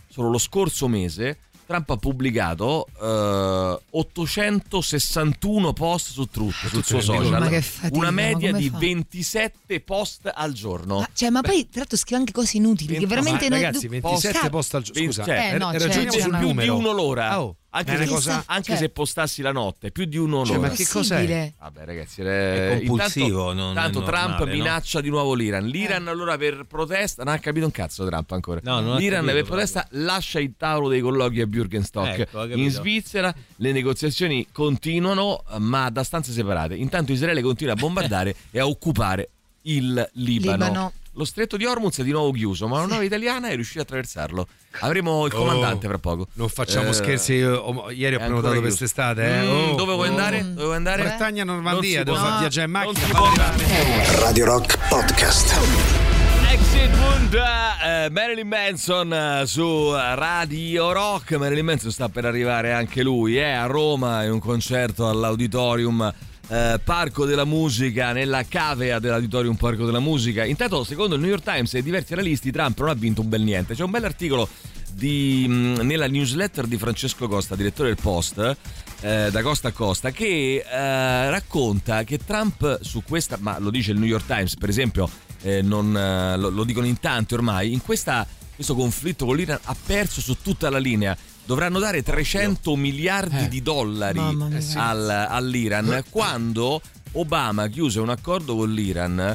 ha pubblicato 861 post su Truth, sul suo social, una media di 27 post al giorno. Ma poi tra l'altro scrive anche cose inutili, che veramente ragazzi, 27 post al giorno. Scusa, raggiunge sul più di uno l'ora. Anche se postassi la notte, più di uno l'ora. Ma che cos'è? Vabbè, ragazzi, è compulsivo. Tanto Trump minaccia di nuovo l'Iran. L'Iran allora per protesta, non ha capito un cazzo Trump ancora. L'Iran per protesta lascia il tavolo dei colloqui a Bürgenstock in Svizzera. Le negoziazioni continuano, ma da stanze separate. Intanto Israele continua a bombardare e a occupare il Libano. Lo stretto di Hormuz è di nuovo chiuso, ma una nave italiana è riuscita a attraversarlo. Avremo il comandante fra poco. Non facciamo scherzi. Ieri ho prenotato per quest'estate. Dove vuoi andare? Bretagna, Normandia, devo far viaggiare in macchina. Radio Rock Podcast. Exit Wound, Marilyn Manson su Radio Rock. Marilyn Manson sta per arrivare anche lui a Roma in un concerto all'Auditorium Parco della Musica, nella cavea dell'Auditorium Parco della Musica. Intanto, secondo il New York Times e diversi analisti, Trump non ha vinto un bel niente. C'è un bell'articolo nella newsletter di Francesco Costa, direttore del Post, da costa a costa, che racconta che Trump su questa, ma lo dice il New York Times per esempio, lo dicono in tanti ormai, in questo conflitto con l'Iran ha perso su tutta la linea. Dovranno dare 300 miliardi di dollari all'Iran, quando Obama chiuse un accordo con l'Iran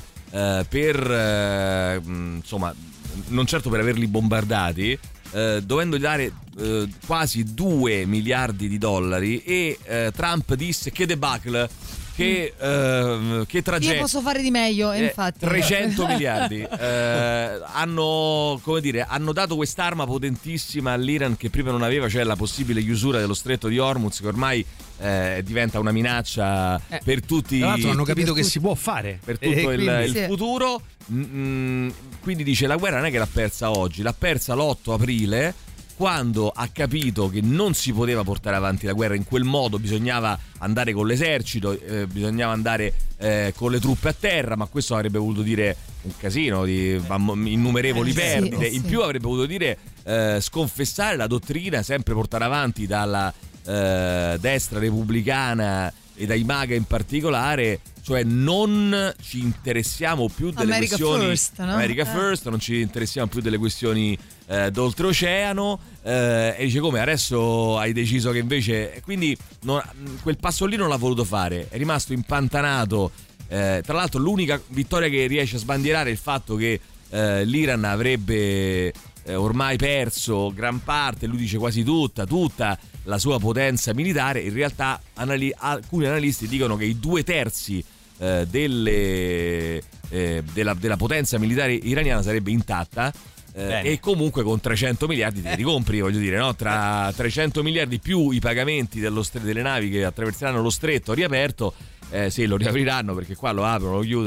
per insomma, non certo per averli bombardati, dovendo dare quasi 2 miliardi di dollari, e Trump disse che debacle, che tragedia. Io posso fare di meglio, infatti. 300 miliardi hanno dato quest'arma potentissima all'Iran che prima non aveva, cioè la possibile chiusura dello stretto di Hormuz, che ormai diventa una minaccia per tutti. Tra l'altro hanno capito che si può fare per tutto il futuro. Quindi dice: la guerra non è che l'ha persa oggi, l'ha persa l'8 aprile, quando ha capito che non si poteva portare avanti la guerra in quel modo. Bisognava andare con l'esercito, bisognava andare con le truppe a terra, ma questo avrebbe voluto dire un casino di innumerevoli perdite. In più avrebbe voluto dire sconfessare la dottrina sempre portata avanti dalla destra repubblicana e dai MAGA in particolare, cioè non ci interessiamo più delle questioni America First, non ci interessiamo più delle questioni d'oltreoceano, e dice: come adesso hai deciso che invece, quindi quel passo lì non l'ha voluto fare, è rimasto impantanato. Tra l'altro l'unica vittoria che riesce a sbandierare è il fatto che l'Iran avrebbe ormai perso gran parte, lui dice quasi tutta la sua potenza militare. In realtà alcuni analisti dicono che i 2/3 della potenza militare iraniana sarebbe intatta, e comunque con 300 miliardi ti ricompri, voglio dire, no? Tra 300 miliardi più i pagamenti delle navi che attraverseranno lo stretto riaperto, se lo riapriranno, perché qua lo aprono, lo chiudono,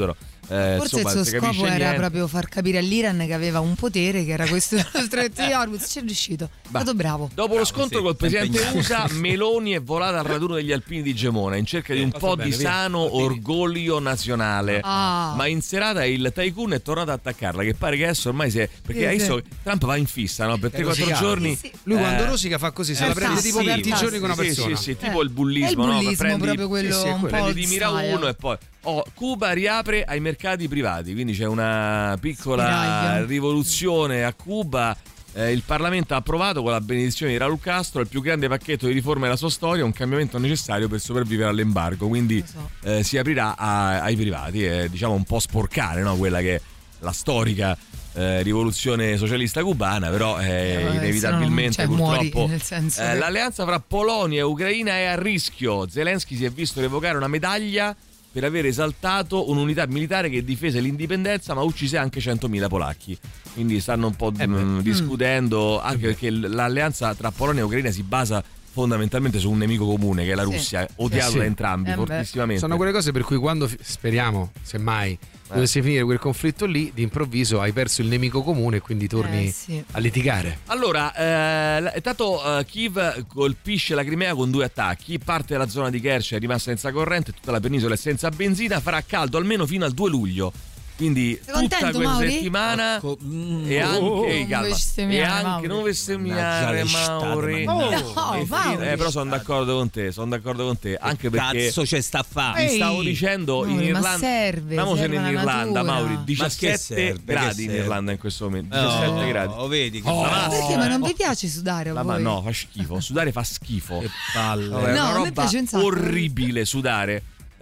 Forse il suo scopo era proprio far capire all'Iran che aveva un potere, che era questo Stretto di Hormuz. Ci è riuscito, è stato bravo. Dopo lo scontro col presidente USA, Meloni è volata al raduno degli alpini di Gemona in cerca di un po' di sano orgoglio nazionale. Ma in serata il tycoon è tornato ad attaccarla, che pare che adesso ormai perché adesso Trump va in fissa, no? Per 3-4 giorni. Lui quando rosica fa così, se la prende tipo 20 giorni con una persona. Sì, tipo il bullismo, no? Prendi proprio quello un po' di mira uno e poi Cuba riapre ai mercati privati, quindi c'è una piccola rivoluzione a Cuba. Il Parlamento ha approvato con la benedizione di Raul Castro il più grande pacchetto di riforme della sua storia, un cambiamento necessario per sopravvivere all'embargo, quindi si aprirà ai privati, diciamo un po' sporcare, no? Quella che è la storica rivoluzione socialista cubana, però inevitabilmente purtroppo l'alleanza fra Polonia e Ucraina è a rischio. Zelensky si è visto revocare una medaglia per aver esaltato un'unità militare che difese l'indipendenza ma uccise anche 100.000 polacchi, quindi stanno un po' discutendo, anche perché l'alleanza tra Polonia e Ucraina si basa fondamentalmente su un nemico comune che è la Russia, odiato da entrambi fortissimamente. Sono quelle cose per cui quando speriamo, semmai dovesse finire quel conflitto lì, d'improvviso hai perso il nemico comune e quindi torni a litigare. Allora, intanto Kiev colpisce la Crimea con 2 attacchi, parte della zona di Kerch è rimasta senza corrente, tutta la penisola è senza benzina, farà caldo almeno fino al 2 luglio. Quindi tutta questa settimana e anche non bestemmiare Mauri. Però sono d'accordo con te, anche perché cazzo c'è sta a fare. Ti stavo dicendo in Irlanda, stiamo in Irlanda, Mauri, 17 gradi in Irlanda in questo momento, 17 gradi. Vedi che perché ma non vi piace sudare a voi? No, fa schifo, sudare fa schifo. Che palle. È una roba orribile sudare.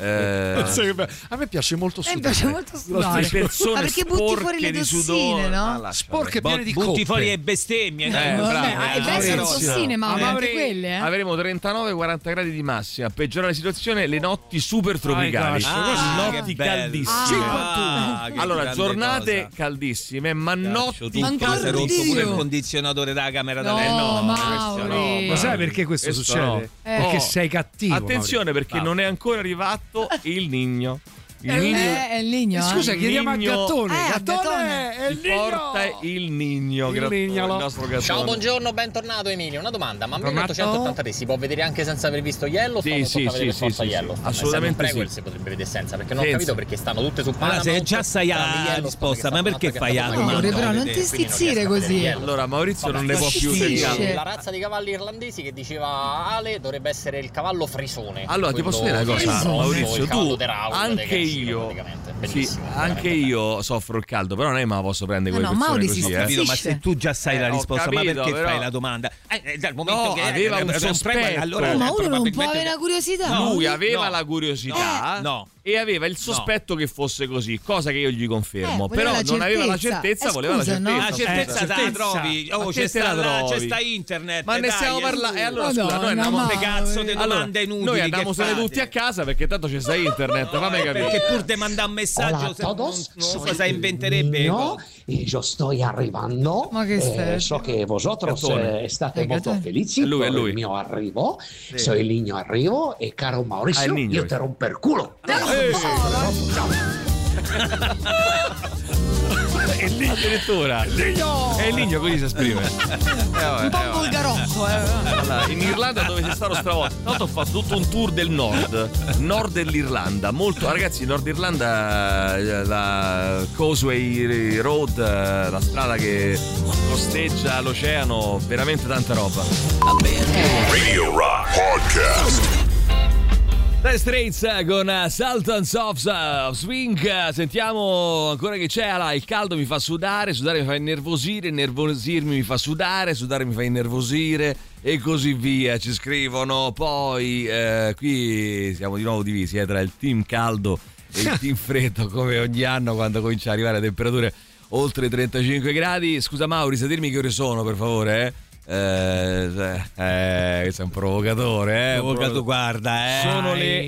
A me piace molto sudare. Le persone perché butti fuori le tossine, no? Sporche piene di coppe. Butti fuori le bestemmie. Sono tossine, ma anche quelle. Avremo 39-40 gradi di massima. Peggiorare la situazione, le notti super tropicali. Notti caldissime. Allora, giornate caldissime, ma notti calde. Rotto pure il condizionatore della camera da letto. Lo sai perché questo succede? Perché sei cattivo. Attenzione, perché non è ancora arrivato il Niño. È il Niño. Scusa, chiediamo a Gattone. Gattone è il Niño. Porta il Niño. Il nostro Gattone. Ciao, buongiorno, bentornato Emilio. Una domanda, ma 1883 si può vedere anche senza aver visto Yellowstone? Sì, assolutamente sì. Si potrebbe vedere senza, perché non ho capito perché stanno tutte su Paramount. Se già sai la risposta, ma perché fai la domanda? Però non ti stizzire così. Allora Maurizio non ne può più la razza di cavalli irlandesi che diceva Ale dovrebbe essere il cavallo frisone. Allora ti posso dire una cosa, Maurizio, tu anche anche io soffro il caldo, però non è che me la posso prendere quelle persone così. Ma se tu già sai la risposta, ma perché fai la domanda? Dal momento che aveva un sospetto, allora ma uno non può avere la curiosità. Lui aveva la curiosità e aveva il sospetto che fosse così, cosa che io gli confermo, però non aveva la certezza, voleva la certezza. La certezza la trovi, c'è sta internet, ma ne stiamo parlando. E allora scusa, noi andiamo cazzo di domande inutili. Noi andiamo solo tutti a casa perché tanto c'è sta internet, fammi capire. Perché pur te manda un messaggio non so se inventerebbe. Yo estoy arrivando. So que vosotros estate molto felici por el mio arrivo. Soy el niño arrivo e caro Mauricio, io te rompo il culo. È il Niño addirittura. È il Niño, così si esprime. Un po' volgarocco. Allora, in Irlanda dove sei stato stravolto. Tanto ho fatto tutto un tour del nord dell'Irlanda. Molto, ragazzi, Nord Irlanda, la Causeway Road, la strada che costeggia l'oceano, veramente tanta roba. Radio Rock Podcast. The Straits con Sultans of Swing. Sentiamo ancora che c'è. Allora, il caldo mi fa sudare mi fa innervosire, innervosirmi mi fa sudare mi fa innervosire e così via. Ci scrivono. Poi qui siamo di nuovo divisi tra il team caldo e il team freddo, come ogni anno quando comincia ad arrivare a temperature oltre 35 gradi. Scusa Mauri, sai dirmi che ore sono, per favore? Questo è un provocatore, guarda, sono le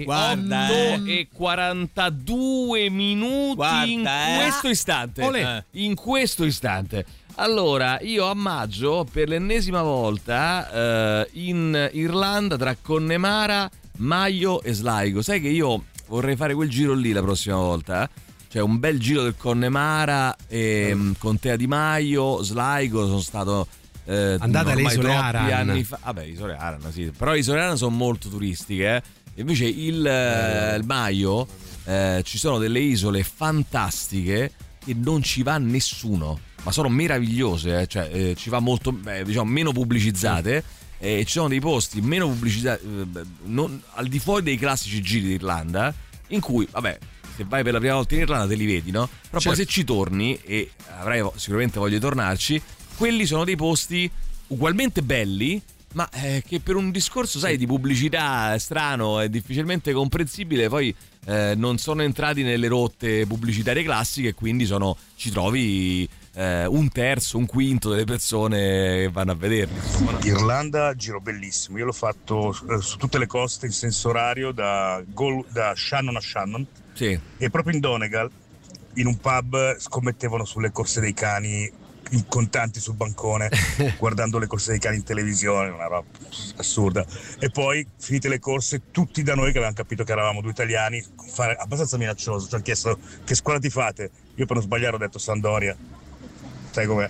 8:42 minuti questo istante. In questo istante. Allora, io a maggio per l'ennesima volta in Irlanda tra Connemara, Maio e Sligo. Sai che io vorrei fare quel giro lì la prossima volta? cioè un bel giro del Connemara, con Tea Di Maio, Sligo, sono stato andate alle isole Aran anni fa. Vabbè, isole Aran, sì, però le isole Aran sono molto turistiche, invece il Maio ci sono delle isole fantastiche che non ci va nessuno, ma sono meravigliose, cioè ci va molto, diciamo, meno pubblicizzate, e ci sono dei posti meno pubblicizzati, al di fuori dei classici giri d'Irlanda, in cui, vabbè, se vai per la prima volta in Irlanda te li vedi, no? Però poi se ci torni, e avrai sicuramente voglia di tornarci, quelli sono dei posti ugualmente belli, ma che per un discorso, sai, di pubblicità strano e difficilmente comprensibile, poi non sono entrati nelle rotte pubblicitarie classiche, e quindi ci trovi un terzo, un quinto delle persone che vanno a vederli. Irlanda, giro bellissimo. Io l'ho fatto su tutte le coste in senso orario, da Shannon a Shannon. Sì. E proprio in Donegal, in un pub, scommettevano sulle corse dei cani in contanti sul bancone, guardando le corse dei cani in televisione, una roba assurda. E poi, finite le corse, tutti da noi che avevamo capito che eravamo due italiani, fare abbastanza minaccioso, ci hanno chiesto: che squadra ti fate? Io, per non sbagliare, ho detto Sampdoria. Sai com'è?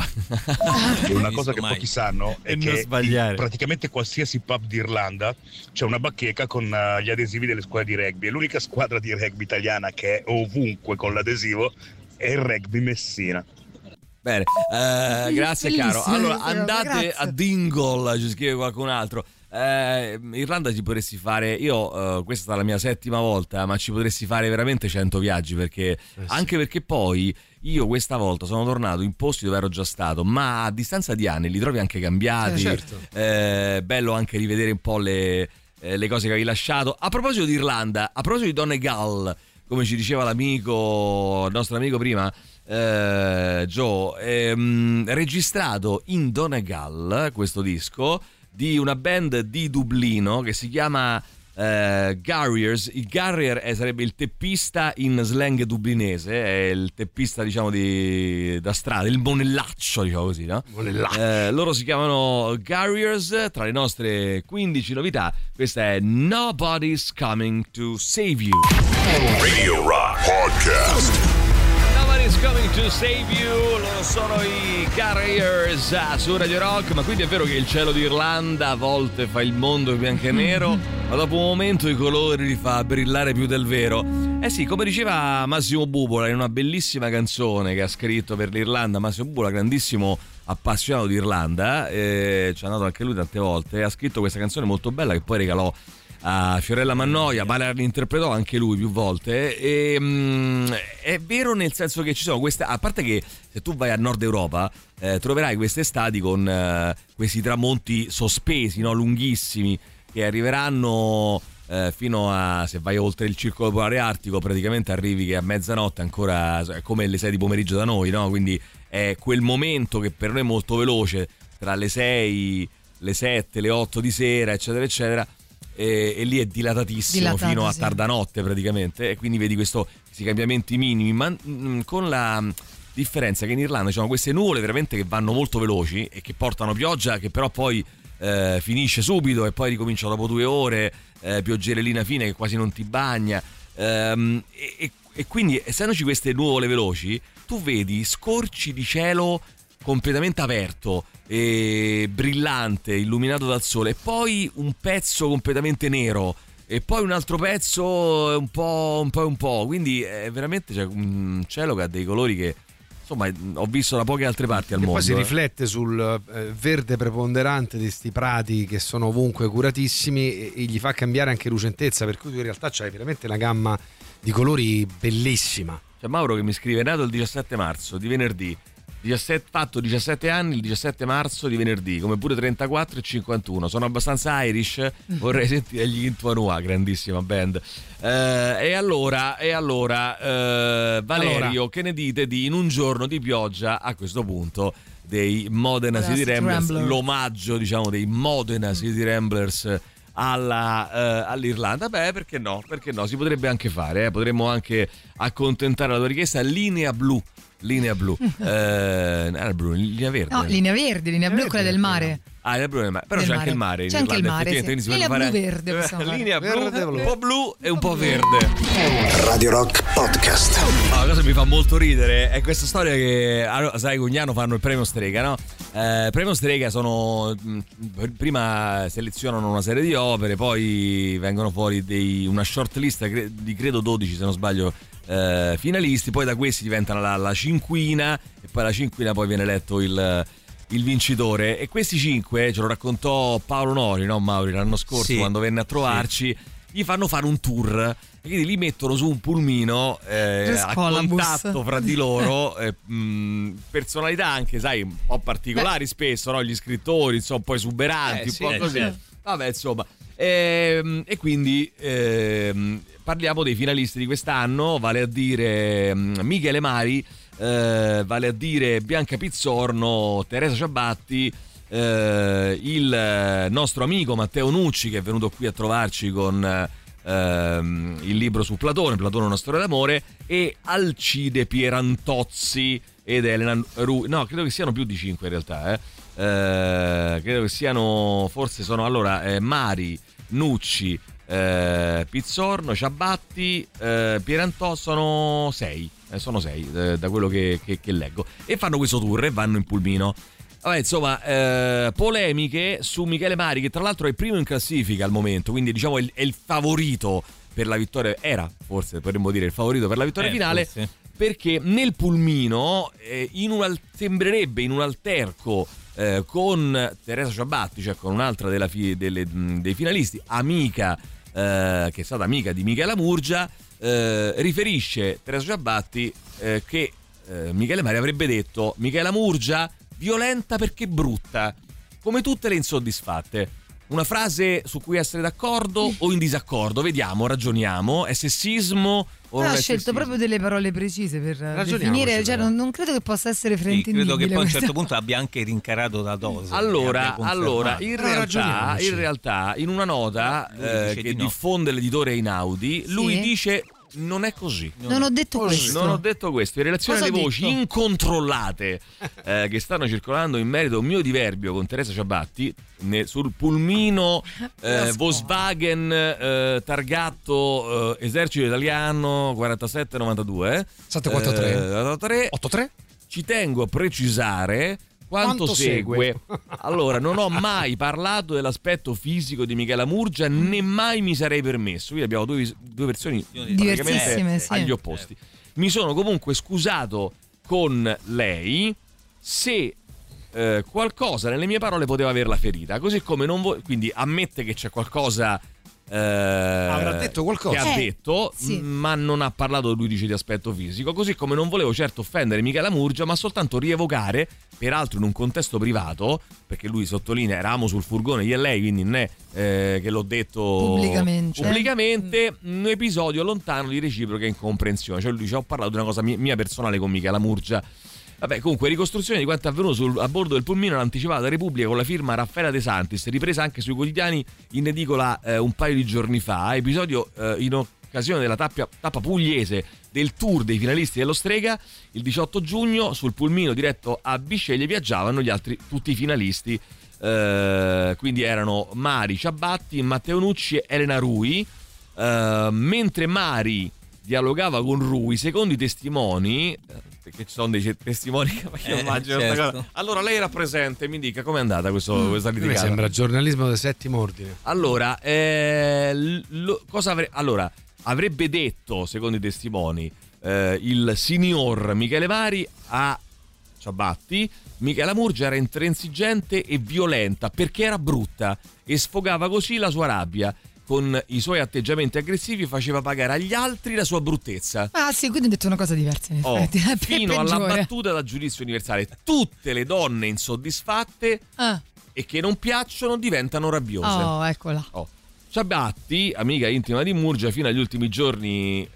E una cosa che pochi sanno è che praticamente qualsiasi pub d'Irlanda c'è una bacheca con gli adesivi delle squadre di rugby, e l'unica squadra di rugby italiana che è ovunque con l'adesivo è il Rugby Messina. Bene, grazie caro. Allora andate a Dingle, ci scrive qualcun altro. Irlanda ci potresti fare, io questa è la mia 7ª volta, ma ci potresti fare veramente 100 viaggi, perché anche perché poi io questa volta sono tornato in posti dove ero già stato, ma a distanza di anni li trovi anche cambiati. Certo. Bello anche rivedere un po' le cose che avevi lasciato. A proposito di Irlanda, a proposito di Donegal, come ci diceva il nostro amico prima, Joe, registrato in Donegal questo disco di una band di Dublino che si chiama Garriers. Il Garrier sarebbe il teppista in slang dublinese, è il teppista, diciamo, da strada, il monellaccio, diciamo così, no? Loro si chiamano Garriers. Tra le nostre 15 novità, questa è Nobody's Coming to Save You. Radio Rock Podcast. Nobody's Coming to Save You, loro sono i Carriers su Radio Rock. Ma quindi è vero che il cielo d'Irlanda a volte fa il mondo bianco e nero, ma dopo un momento i colori li fa brillare più del vero. Eh sì, come diceva Massimo Bubola in una bellissima canzone che ha scritto per l'Irlanda. Massimo Bubola, grandissimo appassionato di Irlanda, ci è andato anche lui tante volte, ha scritto questa canzone molto bella che poi regalò a Fiorella Mannoia, ma la interpretò anche lui più volte. È vero, nel senso che ci sono queste, a parte che se tu vai a Nord Europa troverai queste estati con questi tramonti sospesi, no, lunghissimi, che arriveranno fino a, se vai oltre il circolo polare artico, praticamente arrivi che a mezzanotte ancora è come le 6 di pomeriggio da noi, no? Quindi è quel momento che per noi è molto veloce, tra le 6, le 7, le 8 di sera, eccetera eccetera. E lì è dilatatissimo fino a tarda notte praticamente, e quindi vedi questi cambiamenti minimi, ma con la differenza che in Irlanda ci sono queste nuvole veramente che vanno molto veloci e che portano pioggia, che però poi finisce subito e poi ricomincia dopo 2 ore, pioggerellina fine che quasi non ti bagna, e quindi, essendoci queste nuvole veloci, tu vedi scorci di cielo completamente aperto e brillante, illuminato dal sole, e poi un pezzo completamente nero, e poi un altro pezzo un po', quindi è veramente, c'è un cielo che ha dei colori che, insomma, ho visto da poche altre parti al mondo. Poi si riflette sul verde preponderante di sti prati che sono ovunque curatissimi, e gli fa cambiare anche lucentezza, per cui tu in realtà c'hai veramente una gamma di bellissima. C'è Mauro che mi scrive: nato il 17 marzo, di venerdì, fatto 17 anni il 17 marzo di venerdì, come pure 34 e 51. Sono abbastanza Irish, vorrei sentire gli Intuanua, grandissima band. E allora Valerio, che ne dite di In un giorno di pioggia, a questo punto, dei Modena City Ramblers, l'omaggio, diciamo, dei Modena City Ramblers all'Irlanda? Beh, perché no? Si potrebbe anche fare, potremmo anche accontentare la tua richiesta. Linea blu, linea verde. No, linea blu, quella del mare. Però c'è anche il mare in Irlanda, anche il mare, sì. Linea blu-verde, linea blu, un po' blu e un po' verde. Radio Rock Podcast. La cosa mi fa molto ridere è questa storia che, sai, ogni anno fanno il premio Strega, no? Premio Strega sono, prima selezionano una serie di opere, poi vengono fuori una short list di credo 12 se non sbaglio finalisti, poi da questi diventa la cinquina, e poi la cinquina poi viene eletto il vincitore, e questi 5 ce lo raccontò Paolo Nori, no Mauri, l'anno scorso, quando venne a trovarci, gli fanno fare un tour, e quindi li mettono su un pulmino a contatto fra di loro, personalità anche, sai, un po' particolari spesso, no? Gli scrittori, insomma, un po' esuberanti, un po' così. Vabbè, insomma. E quindi parliamo dei finalisti di quest'anno, vale a dire Michele Mari, vale a dire Bianca Pizzorno, Teresa Ciabatti, il nostro amico Matteo Nucci, che è venuto qui a trovarci con il libro su Platone, una storia d'amore, e Alcide Pierantozzi ed Elena Rui. No, credo che siano più di 5 in realtà, credo che siano, forse sono allora Mari, Nucci, Pizzorno, Ciabatti, Pierantozzi, sono 6. Sono 6 da quello che leggo, e fanno questo tour e vanno in pulmino. Vabbè, insomma, polemiche su Michele Mari, che tra l'altro è primo in classifica al momento, quindi diciamo è il favorito per la vittoria, era forse potremmo dire il favorito per la vittoria finale, forse. Perché nel pulmino sembrerebbe in un alterco con Teresa Ciabatti, cioè con un'altra dei finalisti, amica, che è stata amica di Michela Murgia, riferisce Teresa Ciabatti che Michele Mari avrebbe detto: Michela Murgia violenta perché brutta, come tutte le insoddisfatte. Una frase su cui essere d'accordo o in disaccordo? Vediamo, ragioniamo. È sessismo o non è scelto sessismo? Proprio delle parole precise per definire, cioè non credo che possa essere fraintendibile. Credo che poi a un certo punto abbia anche rincarato la dose. Allora in realtà in una nota che diffonde l'editore Einaudi, lui dice: non è così. Non ho detto questo. Non ho detto questo. In relazione alle voci incontrollate che stanno circolando in merito a un mio diverbio con Teresa Ciabatti sul pulmino Volkswagen targato Esercito Italiano 4792 743 83. Ci tengo a precisare quanto segue. Allora, non ho mai parlato dell'aspetto fisico di Michela Murgia, né mai mi sarei permesso. Qui abbiamo due versioni praticamente agli opposti. Mi sono comunque scusato con lei se qualcosa nelle mie parole poteva averla ferita, così come quindi ammette che c'è qualcosa avrà detto qualcosa che ha detto, ma non ha parlato, lui dice, di aspetto fisico, così come non volevo certo offendere Michela Murgia, ma soltanto rievocare, peraltro in un contesto privato, perché lui sottolinea eravamo sul furgone io e lei, quindi non è che l'ho detto pubblicamente, un episodio lontano di reciproca incomprensione, cioè lui dice: ho parlato di una cosa mia personale con Michela Murgia. Vabbè, comunque, ricostruzione di quanto è avvenuto a bordo del pulmino l'anticipata da Repubblica con la firma Raffaella De Santis, ripresa anche sui quotidiani in edicola un paio di giorni fa. Episodio in occasione della tappa pugliese del tour dei finalisti dello Strega. Il 18 giugno sul pulmino diretto a Bisceglie viaggiavano gli altri, tutti i finalisti, quindi erano Mari Ciabatti, Matteo Nucci e Elena Rui, mentre Mari dialogava con Rui, secondo i testimoni, perché ci sono dei testimoni che io immagino questa cosa. Allora lei era presente, mi dica com'è andata questa litigata. Mi sembra giornalismo del settimo ordine. Allora, allora avrebbe detto, secondo i testimoni, il signor Michele Mari a Ciabatti: Michela Murgia era intransigente e violenta perché era brutta e sfogava così la sua rabbia. Con i suoi atteggiamenti aggressivi faceva pagare agli altri la sua bruttezza. Ah sì, quindi ho detto una cosa diversa in effetti. Fino alla battuta da giudizio universale: tutte le donne insoddisfatte e che non piacciono diventano rabbiose. Oh, eccola. Ciabatti, amica intima di Murgia fino agli ultimi giorni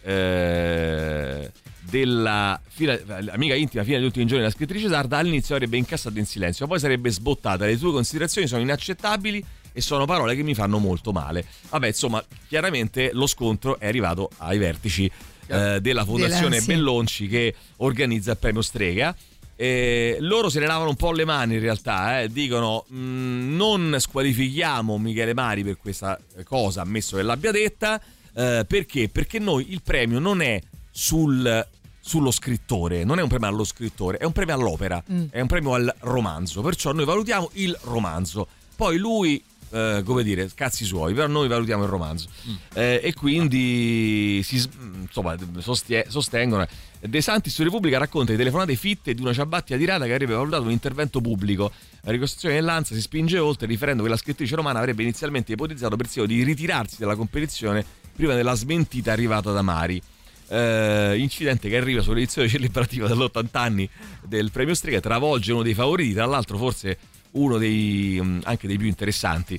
amica intima fino agli ultimi giorni della scrittrice sarda, all'inizio avrebbe incassato in silenzio, poi sarebbe sbottata: le tue considerazioni sono inaccettabili e sono parole che mi fanno molto male. Vabbè, insomma, chiaramente lo scontro è arrivato ai vertici della Fondazione Bellonci, che organizza il premio Strega. Loro se ne lavano un po' le mani in realtà, dicono non squalifichiamo Michele Mari per questa cosa, ammesso che l'abbia detta, perché noi il premio non è sullo scrittore, non è un premio allo scrittore, è un premio all'opera, è un premio al romanzo, perciò noi valutiamo il romanzo, poi lui come dire, cazzi suoi, però noi valutiamo il romanzo. E quindi sostengono. De Santis su Repubblica racconta di telefonate fitte di una ciabatta tirata che avrebbe valutato un intervento pubblico. La ricostruzione dell'Ansa si spinge oltre, riferendo che la scrittrice romana avrebbe inizialmente ipotizzato persino di ritirarsi dalla competizione prima della smentita arrivata da Mari. Incidente che arriva sull'edizione celebrativa dell'80 anni del premio Strega, travolge uno dei favoriti, tra l'altro forse uno anche dei più interessanti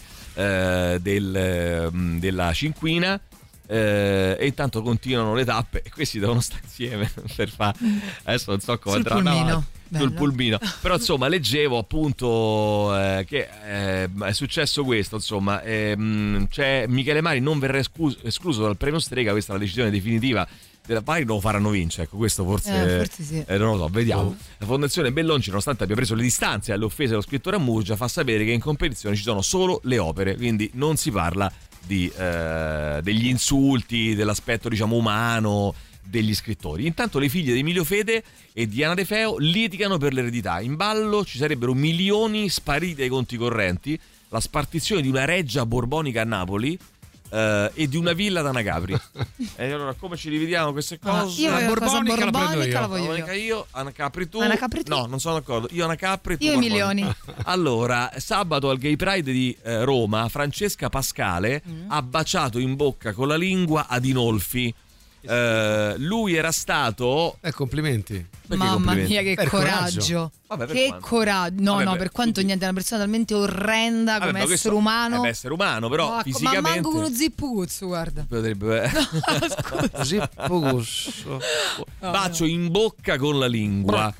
della cinquina. E intanto continuano le tappe e questi devono stare insieme per fare, adesso non so come andrà sul pulmino, però insomma leggevo appunto che è successo questo, insomma, cioè Michele Mari non verrà escluso dal premio Strega, questa è la decisione definitiva della Pari, non lo faranno vincere, ecco, questo forse sì. Non lo so, vediamo. La Fondazione Bellonci, nonostante abbia preso le distanze alle offese dello scrittore a Murgia, fa sapere che in competizione ci sono solo le opere, quindi non si parla degli insulti, dell'aspetto diciamo umano degli scrittori. Intanto le figlie di Emilio Fede e Diana De Feo litigano per l'eredità. In ballo ci sarebbero milioni spariti ai conti correnti, la spartizione di una reggia borbonica a Napoli e di una villa ad Anacapri. E allora come ci dividiamo queste cose? Io la borbonica la prendo io. La voglio io, Anacapri tu. Anacapri tu? No, non sono d'accordo. Io Anacapri tu. Io milioni. Allora, sabato al Gay Pride di Roma, Francesca Pascale ha baciato in bocca con la lingua Adinolfi. Lui era stato complimenti. Mamma mia, che coraggio. Vabbè, che coraggio. No, per quanto niente, è una persona talmente orrenda come essere umano. È essere umano, però fisicamente. Ma manco uno zippuguzzo, guarda. Potrebbe. Zippuguzzo. Bacio in bocca con la lingua.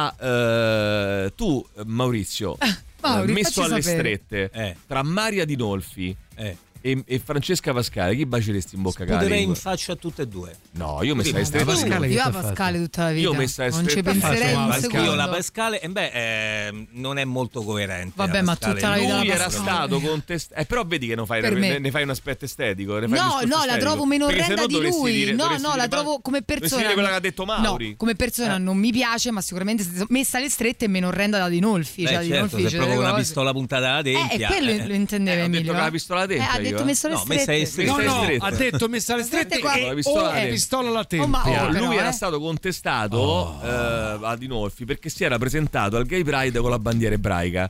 Tu, Maurizio, messo alle strette tra Maria Dinolfi e Francesca Pascale, chi baceresti in bocca? Sputerei in faccia a tutte e due. No, io ho messo alle strette Pascale. Io a Pascale tutta la vita. Io ho messo alle strette. Non ci penserei un secondo. Io la Pascale non è molto coerente. Vabbè, ma tutta la vita lui era stato contestato. Però vedi che ne fai un aspetto estetico. No, la trovo meno orrenda di lui. No, la trovo come persona. Dire quella che ha detto Mauri. No, come persona non mi piace, ma sicuramente messa alle strette è meno orrenda da Dinolfi. Certo, se proprio una pistola puntata alla tempia. Quello lo intendeva Emilio. La pistola alla tempia. Ha detto messo alle strette. No, ha detto messa alle strette e pistola alla tempia. Lui era stato contestato a Dinolfi perché si era presentato al Gay Pride con la bandiera ebraica.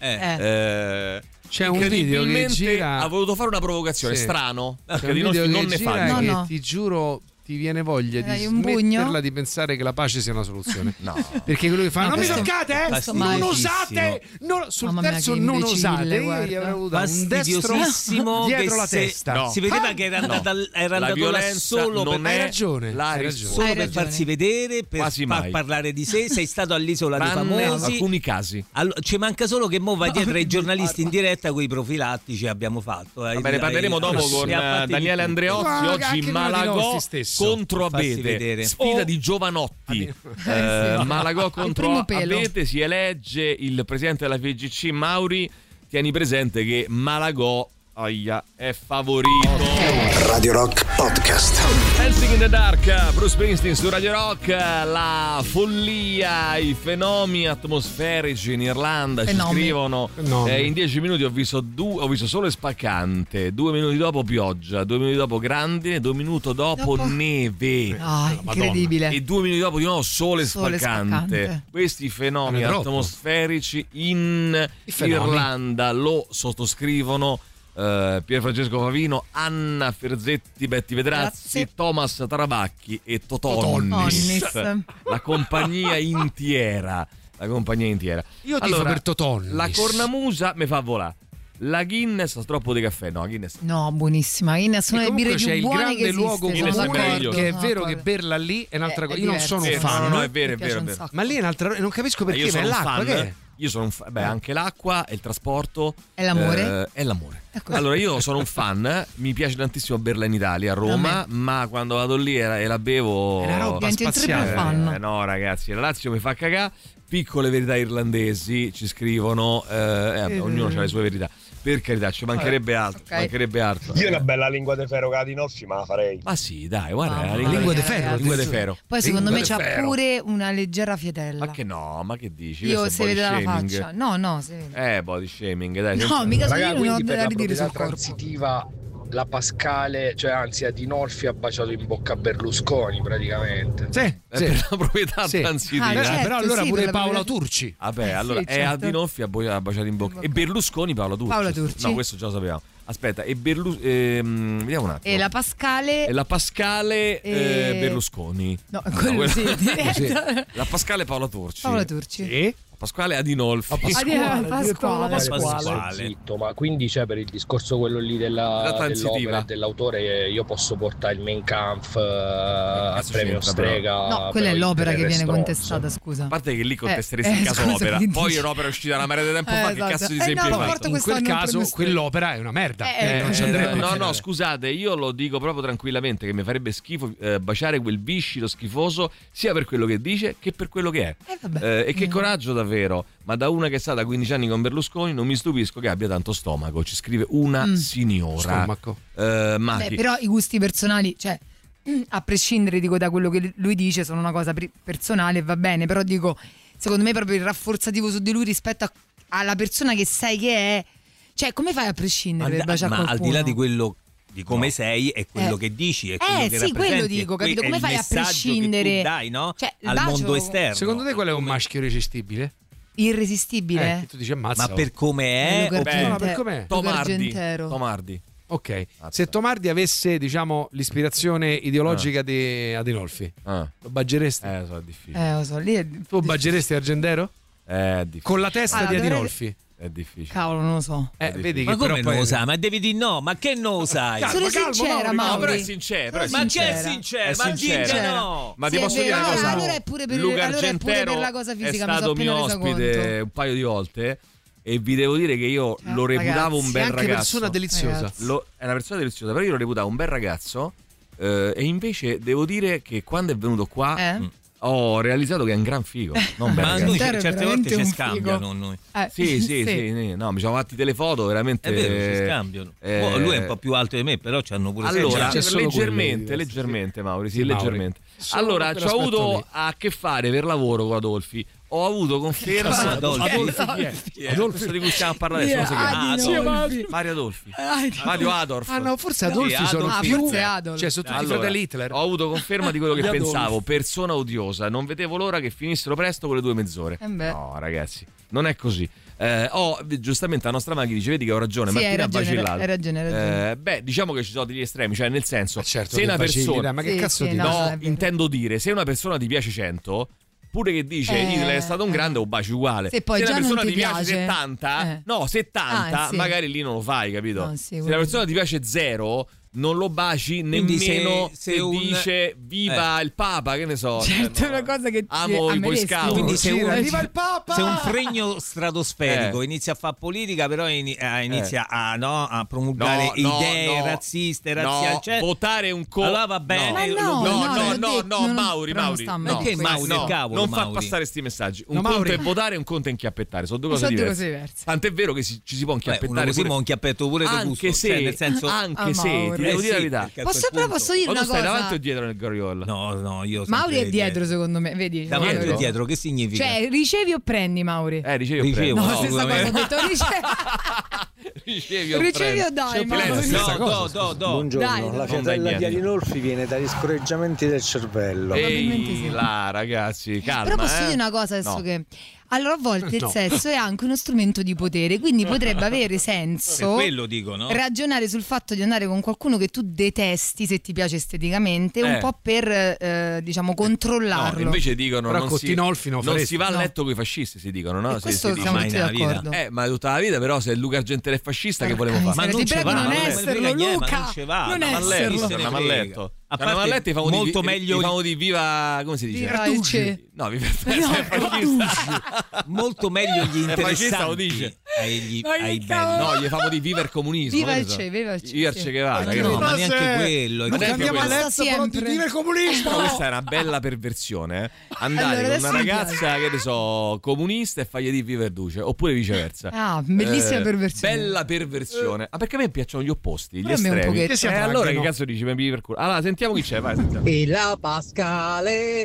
C'è un video che gira. Ha voluto fare una provocazione, strano, perché Dinolfi non ne fa. No. Ti giuro, ti viene voglia di smetterla di pensare che la pace sia una soluzione. No, perché lui fa non mi toccate, non usate, sul terzo non usate. Io gli avrei avuto un destro dietro la testa. Si vedeva che era andato là solo per hai ragione. Solo per farsi vedere, per parlare di sé. Sei stato all'isola dei famosi. In alcuni casi ci manca solo che mo vai dietro ai giornalisti in diretta con i profilattici abbiamo fatto. Ne parleremo dopo con Daniele Andreotti. Oggi Malagò contro Abete, sfida di giovanotti. Malagò contro Abete, si elegge il presidente della FIGC Mauri. Tieni presente che Malagò è favorito. Radio Rock Podcast. Dancing in the Dark, Bruce Springsteen su Radio Rock. La follia, i fenomeni atmosferici in Irlanda. Ci scrivono in 10 minuti ho visto sole spaccante, 2 minuti dopo pioggia, 2 minuti dopo grandine, 2 minuti dopo neve. Incredibile. E 2 minuti dopo di nuovo sole spaccante. Questi fenomeni atmosferici in Irlanda lo sottoscrivono Pier Francesco Favino, Anna Ferzetti, Betty Vedrazzi, Thomas Tarabacchi e Totonnis. La compagnia intera. Io tifo per Totonnis. La cornamusa mi fa volare. La Guinness, troppo di caffè. No, buonissima. Guinness sono le birre più buone che luogo comune, che è vero che berla lì è un'altra cosa. Io non sono un fan. No, è vero. Ma lì è un'altra. Non capisco perché. Ma è l'acqua che è? Io sono anche l'acqua e il trasporto. È l'amore? È l'amore. Allora io sono un fan, mi piace tantissimo berla in Italia, a Roma, ma quando vado lì e la bevo. È una roba spaziale. No ragazzi, la Lazio mi fa cagare. piccole verità irlandesi, ci scrivono, ognuno ha le sue verità. Per carità, ci mancherebbe altro, mancherebbe altro. Io una bella lingua de ferro che la di Nolfi ma la farei. Ma sì, dai, guarda, la lingua de ferro, lingua de ferro. Poi secondo me c'ha pure una leggera fietella. Ma che no, ma che dici? Io se vede la faccia. No, se vede. Body shaming, dai. No, mica Raga, io non ho per da la ridire sul proprietà transitiva la Pascale, cioè anzi Adinolfi ha baciato in bocca a Berlusconi praticamente. Sì. Per la proprietà transitiva. certo, però allora pure Paola Turci. Vabbè, allora è Adinolfi ha baciato in bocca. E Berlusconi Paola Turci. No, questo già lo sappiamo. Aspetta, vediamo un attimo. E la Pascale Berlusconi. No, quello sì. La Pascale Paola Turci. Sì. Pasquale Adinolfi. Pasquale. Zitto, ma quindi c'è per il discorso quello lì dell'opera dell'autore io posso portare il Mein Kampf al premio Strega. No, quella è l'opera che viene contestata, scusa. A parte che lì contesteresti in caso l'opera. Poi è un'opera uscita una marea di tempo fa, che cazzo di esempio hai fatto? In quel caso quell'opera è una merda. No, scusate, io lo dico proprio tranquillamente che mi farebbe schifo baciare quel viscido schifoso sia per quello che dice che per quello che è. E che coraggio davvero. Ma da una che è stata 15 anni con Berlusconi non mi stupisco che abbia tanto stomaco, ci scrive una signora. Stomaco. Però i gusti personali, cioè a prescindere da quello che lui dice, sono una cosa personale, va bene, però dico, secondo me proprio il rafforzativo su di lui rispetto alla persona che sai che è, cioè come fai a prescindere per baciare qualcuno? Al di là di quello di come sei e quello che dici e quello che sì, quello dico, capito? Come fai a prescindere che tu dai, no? Cioè, al mondo esterno. Secondo te qual è un maschio irresistibile? Irresistibile? Che tu dici ammazza. Ma per come è? Per com'è? Tomardi. Ok, se Tomardi avesse, diciamo, l'ispirazione ideologica di Adinolfi, lo baggeresti? So, è difficile. Lo so, lì è tu baggeresti Argentero? È difficile. Con la testa di Adinolfi? È difficile. Cavolo, non lo so. Vedi ma che come però non lo sai? Ma devi dire no, ma che non lo sai? Sono sincera, Mauri. No, però è sincero. Ma che è sincero? Ma dica no. Ma ti posso dire una cosa? Allora è pure per Luca Argentero la cosa fisica, è stato mio ospite un paio di volte. E vi devo dire che io lo reputavo un bel ragazzo. È una persona deliziosa. È una persona deliziosa, però io lo reputavo un bel ragazzo. E invece devo dire che quando è venuto qua ho realizzato che è un gran figo. Non bel ma noi certe volte ci scambiano noi. Sì. No, mi siamo fatti delle foto veramente. È vero, ci scambiano. Lui è un po' più alto di me, però ci hanno pure allora, leggermente, Mauri, sì, leggermente. Allora, ci ho avuto a che fare per lavoro con Adolfi. Ho avuto conferma. Adolfi di cui stiamo parlando adesso. Mario Adolfi. Mario Adolf. Ah no, forse Adolfi sono più. Cioè, sono tutti fratelli Hitler. Ho avuto conferma di quello che pensavo. Persona odiosa. Non vedevo l'ora che finissero presto quelle 2 mezz'ore. No, ragazzi, non è così. Giustamente la nostra Maghi dice: vedi che ho ragione, Martina Bacillato. Hai ragione. Diciamo che ci sono degli estremi, cioè nel senso, certo, se una persona, ma che cazzo di intendo dire, se una persona ti piace 100, pure che dice Hitler è stato un grande, o baci uguale. Se poi una persona ti piace 70, 70 magari lì non lo fai, capito? Se una persona ti piace 0, non lo baci nemmeno se dice viva il Papa, che ne so. Certo, è una cosa che amo i Boy Scout. Quindi viva il Papa! Se un fregno stratosferico inizia a fare politica, però inizia a promulgare idee razziste, razziali, cioè, votare un allora va bene. No, Mauri, perché Mauri, cavolo, non far passare sti messaggi. Un conto è votare e un conto è inchiappettare, sono due cose diverse. Tant'è vero che ci si può inchiappettare. Così mo inchiappetto pure del gusto, nel senso anche se devo dire la verità. Posso dire una cosa? Stai davanti o dietro nel Goriol? No, io Mauri è dietro, secondo me, vedi? Davanti o dietro, che significa? Cioè, ricevi o prendi, Mauri? Ricevi o prendi. No, stessa cosa, ho detto ricevi o dai, Mauri? No. Buongiorno, la fiatella di Adinolfi viene dagli scorreggiamenti del cervello. Ehi là, ragazzi, calma. Però posso dire una cosa adesso che... Allora a volte il sesso è anche uno strumento di potere, quindi potrebbe avere senso, per quello dico, no? Ragionare sul fatto di andare con qualcuno che tu detesti, se ti piace esteticamente, un po' per diciamo controllarlo. No, invece dicono non si va a letto con i fascisti, si dicono, no? Questo siamo tutti d'accordo. Ma tutta la vita, però se Luca Argentero è fascista che volevo fare? Ma non ci va, non esserlo, Luca, non esserlo. Non ha letto. A parte molto meglio di viva, come si dice? Viverduce. No, molto meglio gli interessanti ai belli. No, gli famo di viver comunismo. Viva il Che Guevara. No, ma neanche quello. Non andiamo a letto però di viver comunismo. No, questa è una bella perversione. Andare con una ragazza che ne so comunista e fargli di viverduce, oppure viceversa. Ah, bellissima perversione. Bella perversione. Ma perché a me piacciono gli opposti, gli estremi. Allora che cazzo dici? Allora sentiamo chi c'è, vai, sentiamo. E la Pascale.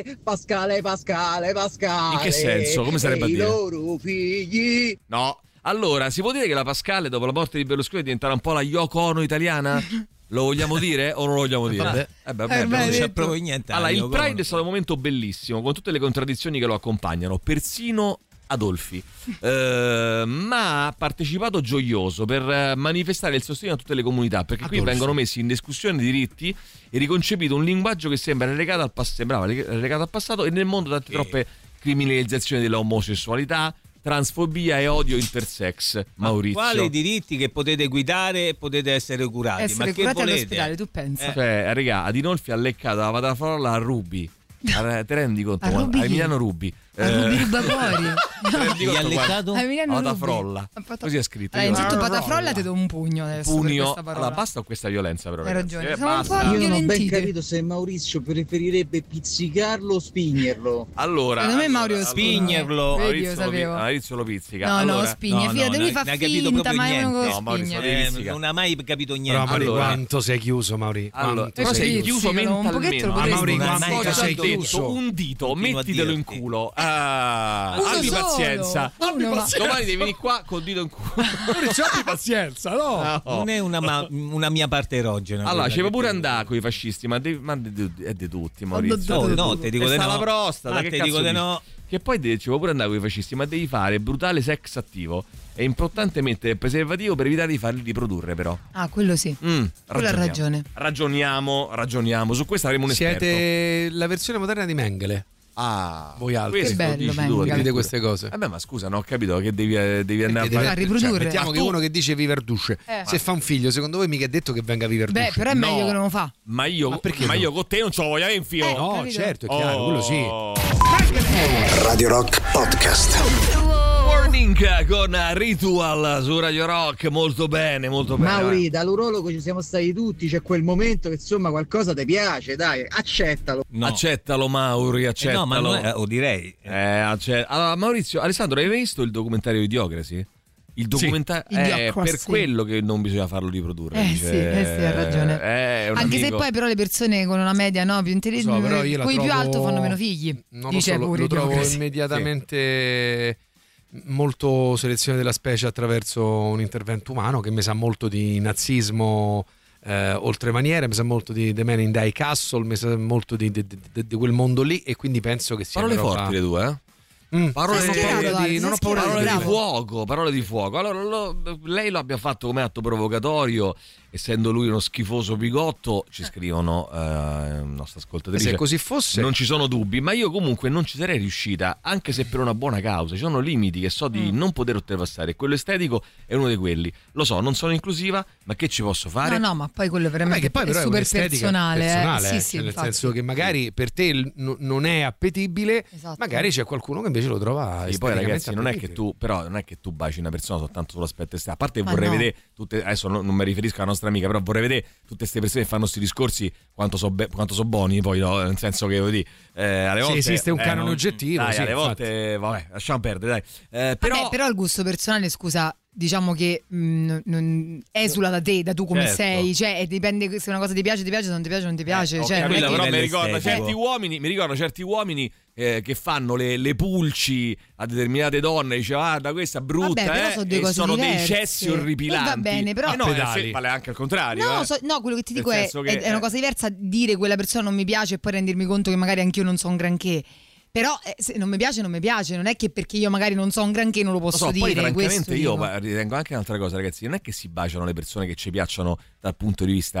In che senso? Come sarebbe a dire? I loro figli. No. Allora, si può dire che la Pascale dopo la morte di Berlusconi è diventata un po' la Yoko Ono italiana? Lo vogliamo dire o non lo vogliamo dire? Non c'è proprio niente. Allora, il Pride è stato un momento bellissimo, con tutte le contraddizioni che lo accompagnano, persino Adolfi, ma ha partecipato gioioso per manifestare il sostegno a tutte le comunità, perché qui vengono messi in discussione diritti e riconcepito un linguaggio che sembra relegato al passato, e nel mondo tante troppe criminalizzazioni dell'omosessualità, transfobia e odio intersex. Maurizio, quali diritti? Che potete guidare, potete essere curati, ma che volete? All'ospedale, tu pensa? Raga, Adinolfi ha leccato la patafrolla a Rubi. Te rendi conto? A Emiliano Rubi. Rubi Rubacuori. Gli ha leccato? Patafrolla. Così è scritto. Allora, innanzitutto patafrolla ti do un pugno adesso. Pugno. Allora, basta con questa violenza però. Hai ragione. Io non ho ben capito se Maurizio preferirebbe pizzicarlo o spignerlo. Allora, secondo me Maurizio spignerlo. Maurizio lo pizzica. No, allora, spigna. Fidati, lui fa finta, ma è una cosa. Non ha mai capito niente. Però Mauri, quanto sei chiuso, Mauri? Però sei chiuso mentalmente. Mauri, quanto sei chiuso? Un dito, mettitelo in culo. Abbi pazienza. Domani devi venire qua col dito in culo. Abbi pazienza, no? Non è una mia parte erogena. Allora, ci può pure andare con i fascisti, ma è di tutti, Maurizio. No, ti dico di no. La prostata, che dico di no. Che poi ci può pure andare con i fascisti, ma devi fare brutale sex attivo. È importante mettere il preservativo per evitare di farli riprodurre, però. Ah, quello sì. Quello ha ragione. Ragioniamo. Su questo avremo un esperto. Siete la versione moderna di Mengele. Voi altri. Che bello, Mengele. Dite queste cose. Ma scusa, non ho capito che devi andare a riprodurre. Cioè, mettiamo che uno che dice viverduce, se fa un figlio, secondo voi mica è detto che venga viverduce? Beh, però è meglio che non lo fa. Ma io con te non ce lo voglio avere in figlio. No, certo, è chiaro, quello sì. Radio Rock Podcast. Con Ritual su Radio Rock, molto bene. Mauri, dall'urologo ci siamo stati tutti, c'è quel momento che insomma qualcosa ti piace, dai, accettalo. No. Accettalo, Mauri, accettalo. No, ma lo direi. Allora, Maurizio, Alessandro, hai visto il documentario Idiocracy? Il documentario è per quello che non bisogna farlo riprodurre. Sì, ha ragione. Anche se poi però le persone con una media più intelligente, quelli più alto fanno meno figli. Non dice lo trovo immediatamente molto selezione della specie attraverso un intervento umano, che mi sa molto di nazismo oltre maniera, mi sa molto di The Man in Die Castle, mi sa molto di quel mondo lì, e quindi penso che sia parole forti le due, Parole di fuoco. Allora, lei lo abbia fatto come atto provocatorio, essendo lui uno schifoso bigotto, ci scrivono nostra ascoltatrice. Se così fosse, non ci sono dubbi, ma io comunque non ci sarei riuscita, anche se per una buona causa. Ci sono limiti che so di non poter oltrepassare, e quello estetico è uno di quelli. Lo so, non sono inclusiva, ma che ci posso fare? No, ma poi quello veramente è super personale. Sì, nel senso che magari per te non è appetibile, magari c'è qualcuno che invece lo trova. E poi ragazzi, non è che tu baci una persona soltanto sull'aspetto esterno. A parte che vorrei vedere tutte, adesso non mi riferisco alla nostra amica, però vorrei vedere tutte queste persone che fanno questi discorsi quanto so buoni, poi no? Nel senso che alle volte esiste un canone oggettivo, dai, alle volte vabbè, lasciamo perdere, dai. Però il gusto personale, scusa, diciamo che esula da te, da tu come sei, cioè dipende se una cosa ti piace, se non ti piace, non ti piace. Cioè, capito, però mi ricordo certi uomini che fanno le pulci a determinate donne, dice guarda questa è brutta, sono dei cessi orripilanti. Va bene, però vale anche al contrario. No, quello che ti dico è una cosa diversa dire quella persona non mi piace e poi rendermi conto che magari anch'io non so un granché. Però se non mi piace, non è che perché io magari non so un granché non lo posso dire. Poi francamente io ritengo anche un'altra cosa, ragazzi, non è che si baciano le persone che ci piacciono dal punto di vista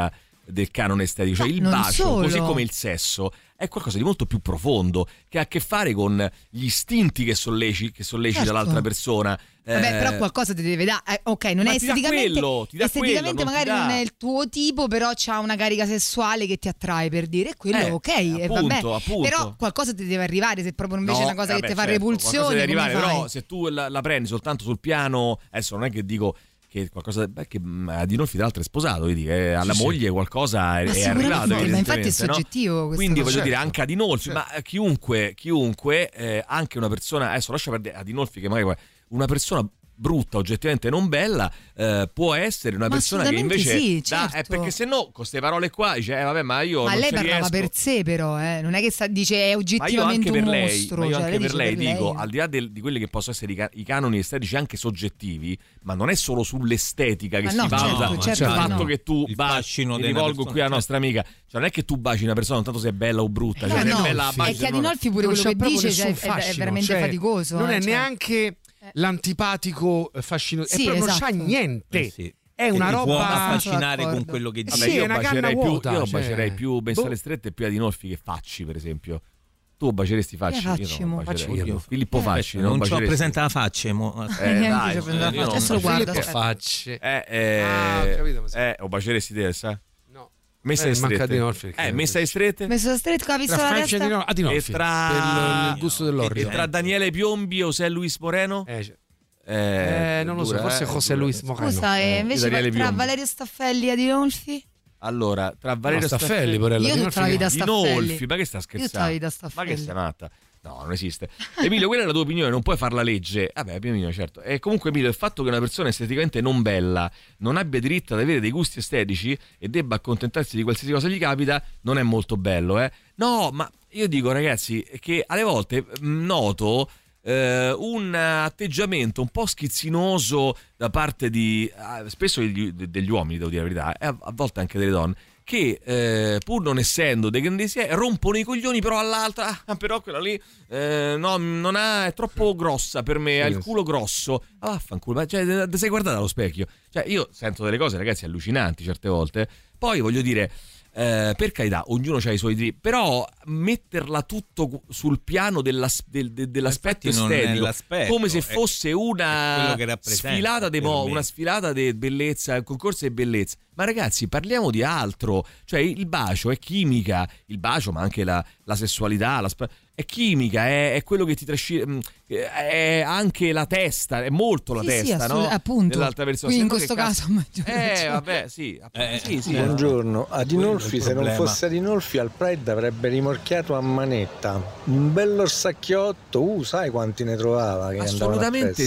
del canone estetico, cioè il bacio, così come il sesso, è qualcosa di molto più profondo che ha a che fare con gli istinti che sollecita l'altra persona. Vabbè, però qualcosa ti deve dare. Ok, non è esteticamente, esteticamente magari non è il tuo tipo, però c'ha una carica sessuale che ti attrae, per dire, e quello appunto, vabbè. Appunto. Però qualcosa ti deve arrivare, se proprio invece è una cosa che ti fa repulsione. Deve arrivare, però se tu la prendi soltanto sul piano, adesso non è che dico che qualcosa che Adinolfi tra l'altro è sposato, vedi, alla moglie qualcosa è arrivato, ma infatti è soggettivo, no? Quindi voglio dire anche Adinolfi, ma chiunque anche una persona, adesso lascia perdere Adinolfi, che magari una persona brutta, oggettivamente non bella, può essere una persona che invece perché se no con queste parole qua dice vabbè, ma io ma non lei parlava per sé, però non è che dice è oggettivamente un mostro. Ma io anche per lei dico, al di là di quelli che possono essere i canoni estetici anche soggettivi, ma non è solo sull'estetica che si valuta il fatto che tu baci, mi rivolgo qui alla nostra amica, cioè non è che tu baci una persona tanto se è bella o brutta, è che Adinolfi pure quello che dice è veramente faticoso, non è neanche l'antipatico fascino, sì, non c'ha niente. È una roba può affascinare con quello che dice. Sì, è una canna vuota. Io bacerei più Bessale Strette e più Adinolfi che Facci, per esempio. Tu baceresti Facci? Io Filippo Facci. Non ci ho presente la Faccia. Adesso lo guardo. Facce. O baceresti te, sai? Messa di strette. Messa di strette. Messa di strette, capisco la testa. Adinolfi. E tra il gusto dell'orrido. E tra Daniele Piombi e José Luis Moreno? Non lo so, forse José Luis Moreno. Scusa, invece tra Valerio Staffelli e Adinolfi? Allora, tra Valerio Staffelli, io tutta la vita Adinolfi, ma che sta scherzando? Ma che sei matta? No, non esiste. Emilio, quella è la tua opinione, non puoi far la legge. Vabbè, opinione, certo. E comunque, Emilio, il fatto che una persona esteticamente non bella non abbia diritto ad avere dei gusti estetici e debba accontentarsi di qualsiasi cosa gli capita, non è molto bello, No, ma io dico, ragazzi, che alle volte noto un atteggiamento un po' schizzinoso da parte di spesso degli uomini, devo dire la verità, e a volte anche delle donne, che pur non essendo dei grandissimi rompono i coglioni però all'altra, però quella lì no, non è troppo grossa per me, ha il culo grosso, vaffanculo, ma cioè, sei guardata allo specchio, cioè io sento delle cose, ragazzi, allucinanti certe volte. Poi voglio dire, per carità, ognuno ha i suoi diritti, però metterla tutto sul piano dell'aspetto estetico, come se fosse una sfilata una sfilata di bellezza, un concorso di bellezza. Ma ragazzi, parliamo di altro, cioè il bacio è chimica, il bacio, ma anche la sessualità, è chimica, è quello che ti trascina, è anche la testa, è molto la testa, no? Appunto. Dell'altra persona. Quindi in questo caso vabbè, sì. Buongiorno, Adinolfi, se non fosse Adinolfi al Pride avrebbe rimorchiato a manetta un bello orsacchiotto, sai quanti ne trovava che assolutamente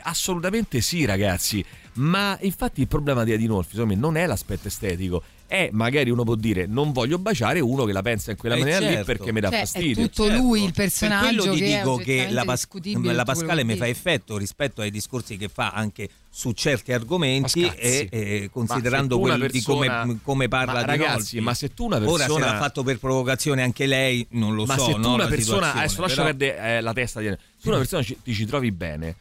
sì, ragazzi. Ma infatti il problema di Adinolfi, secondo me, non è l'aspetto estetico, è magari uno può dire non voglio baciare uno che la pensa in quella maniera lì perché mi dà fastidio. È tutto lui il personaggio. Per quello ti dico che la Pascale mi fa dire. Effetto rispetto ai discorsi che fa anche su certi argomenti e considerando quelli di come parla di ragazzi, ma se tu una persona, ora se l'ha fatto per provocazione anche lei, non lo so, ma se tu una persona, adesso lascia perdere la testa di se una persona ti ci trovi bene,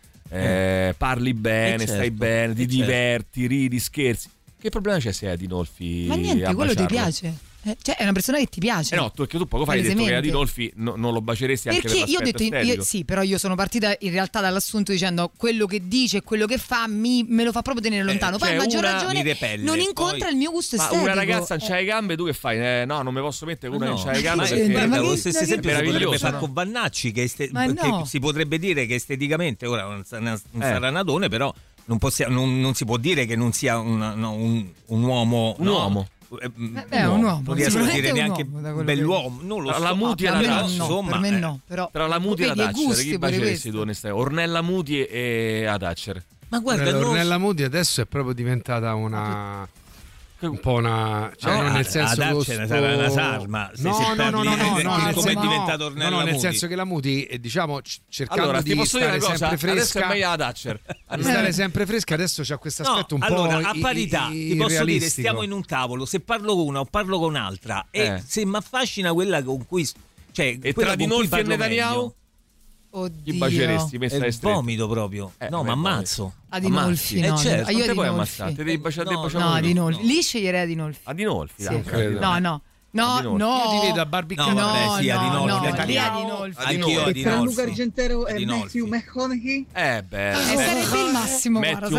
parli bene, stai bene, ti diverti, ridi, scherzi, che problema c'è se Adinolfi? Ma niente, quello ti piace. Cioè è una persona che ti piace. No, perché tu poco fa hai detto che Adinolfi non lo baceresti anche per l'aspetto estetico. Perché io ho detto sì, però io sono partita in realtà dall'assunto dicendo quello che dice e quello che fa me lo fa proprio tenere lontano. Poi a maggior ragione non incontra il mio gusto estetico. Ma una ragazza non c'ha le gambe, tu che fai? No, non mi posso mettere con una che non c'ha le gambe perché lo stesso esempio si potrebbe fare con Vannacci che si potrebbe dire che esteticamente ora non sarà Nadone, però non si può dire che non sia un uomo. Un uomo. È un uomo, non riesco a dire neanche bell'uomo, non lo so. Tra la Muti e la Thatcher, insomma, per me no, però tra la Muti e la Thatcher, chi baceresti tu onestamente? Ornella Muti e la Thatcher. Ma guarda, Ornella Muti adesso è proprio diventata un po' una, cioè non nel senso che sarà una sarma, come è diventato Ornella Muti. Nel senso che la Muti, diciamo, cercando di stare sempre fresca, adesso è meglio la Thatcher. Di stare sempre fresca, adesso c'ha questo aspetto un po' a parità, ti posso dire, stiamo in un tavolo, se parlo con una o parlo con un'altra e se mi affascina quella con cui, cioè e tra Adinolfi e Netanyahu? Chi baceresti messa è in stretto? Vomito proprio. No, ma ammazzo. Adinolfi, no. Certo, Io te puoi ammazzare, te devi baciare. No, Adinolfi. Lì sceglierei Adinolfi. Adinolfi, sì. No. Io ti vedo a barbicare. Adinolfi. Anch'io E tra Luca Argentero e Matthew McConaughey? Sarebbe il massimo.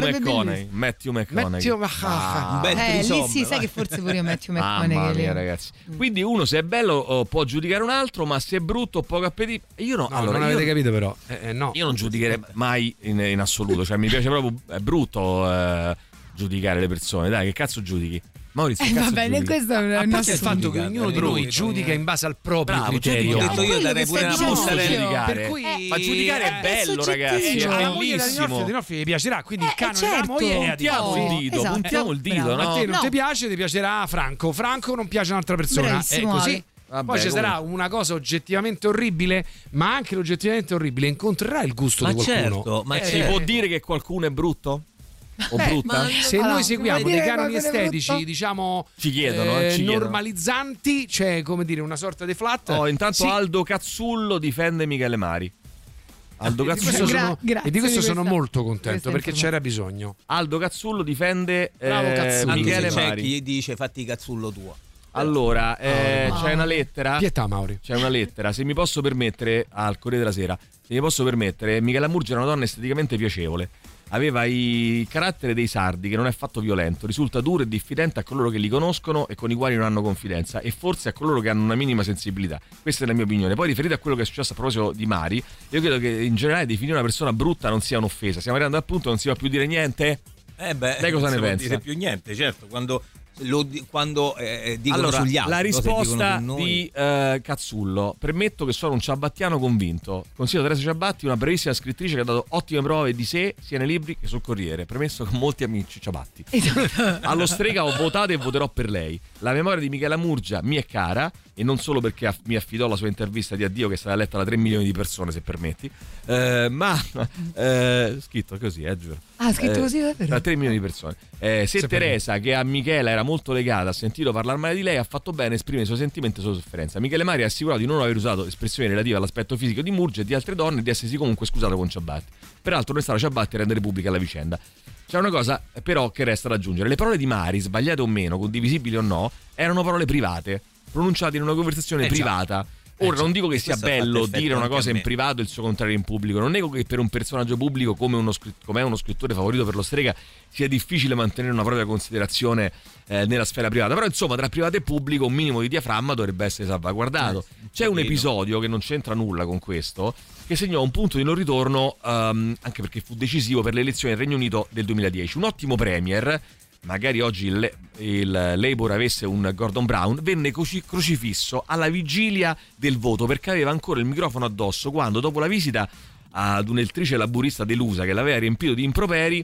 Matthew McConaughey. Un bel lì sì, sai che forse pure io Matthew McConaughey. Mamma mia, ragazzi. Quindi uno se è bello può giudicare un altro, ma se è brutto o poco appetito. Io no. Allora, non avete capito però. No. Io non giudicherei mai in assoluto. Cioè, mi piace proprio. È brutto giudicare le persone. Dai, che cazzo giudichi? Maurizio, va bene, questo è un il fatto che ognuno di noi giudica in base al proprio criterio. Ho detto io darei pure una busta giudicare. Ma giudicare è bello, ragazzi, è bellissimo. A Dinolfi vi piacerà, quindi il canone della moglie è puntiamo il dito, no? A te non ti piace, ti piacerà Franco non piace un'altra persona, è così. Vabbè, poi ci sarà una cosa oggettivamente orribile, ma anche l'oggettivamente orribile incontrerà il gusto di qualcuno. Certo, ma si può dire che qualcuno è brutto? O brutta? Se noi seguiamo dei canoni estetici, diciamo, ci chiedono, normalizzanti, c'è come dire una sorta di flat. Intanto Aldo Cazzullo difende Michele Mari. Aldo Cazzullo e di questo sono molto contento perché c'era bisogno. Aldo Cazzullo difende Michele Mari. C'è chi dice fatti il cazzullo tuo. Allora, c'è una lettera. Pietà, Mauri. C'è una lettera, se mi posso permettere, al Corriere della Sera. Se mi posso permettere, Michela Murgia era una donna esteticamente piacevole. Aveva il carattere dei sardi, che non è affatto violento, risulta duro e diffidente a coloro che li conoscono e con i quali non hanno confidenza, e forse a coloro che hanno una minima sensibilità. Questa è la mia opinione. Poi, riferito a quello che è successo a proposito di Mari, io credo che in generale definire una persona brutta non sia un'offesa. Stiamo arrivando al punto non si va più dire niente. Lei cosa ne pensa? Non dire più niente, certo, quando dicono allora, sugli altri. La risposta di Cazzullo: premetto che sono un ciabattiano convinto, considero Teresa Ciabatti una bravissima scrittrice che ha dato ottime prove di sé sia nei libri che sul Corriere, premesso con molti amici ciabatti. Allo Strega ho votato e voterò per lei. La memoria di Michela Murgia mi è cara, e non solo perché mi affidò la sua intervista di addio che sarà letta da 3 milioni di persone, se permetti, ma scritto così, giuro. Scritto così davvero? Da 3 milioni di persone. Se Teresa, che a Michela era molto legata, ha sentito parlare male di lei, ha fatto bene a esprimere i suoi sentimenti e la sua sofferenza. Michele Mari ha assicurato di non aver usato espressioni relative all'aspetto fisico di Murgia e di altre donne e di essersi comunque scusato con Ciabatti. Peraltro non è stato Ciabatti a rendere pubblica la vicenda. C'è una cosa però che resta da aggiungere: le parole di Mari, sbagliate o meno, condivisibili o no, erano parole private, pronunciate in una conversazione privata. Ora non dico che sia bello dire una cosa in privato e il suo contrario in pubblico, non nego che per un personaggio pubblico come è uno scrittore favorito per lo Strega sia difficile mantenere una propria considerazione nella sfera privata, però insomma tra privato e pubblico un minimo di diaframma dovrebbe essere salvaguardato. C'è un episodio che non c'entra nulla con questo, che segnò un punto di non ritorno, anche perché fu decisivo per le elezioni del Regno Unito del 2010. Un ottimo premier, magari oggi il Labour avesse un Gordon Brown, venne crocifisso alla vigilia del voto perché aveva ancora il microfono addosso quando, dopo la visita ad un'eltrice laburista delusa che l'aveva riempito di improperi,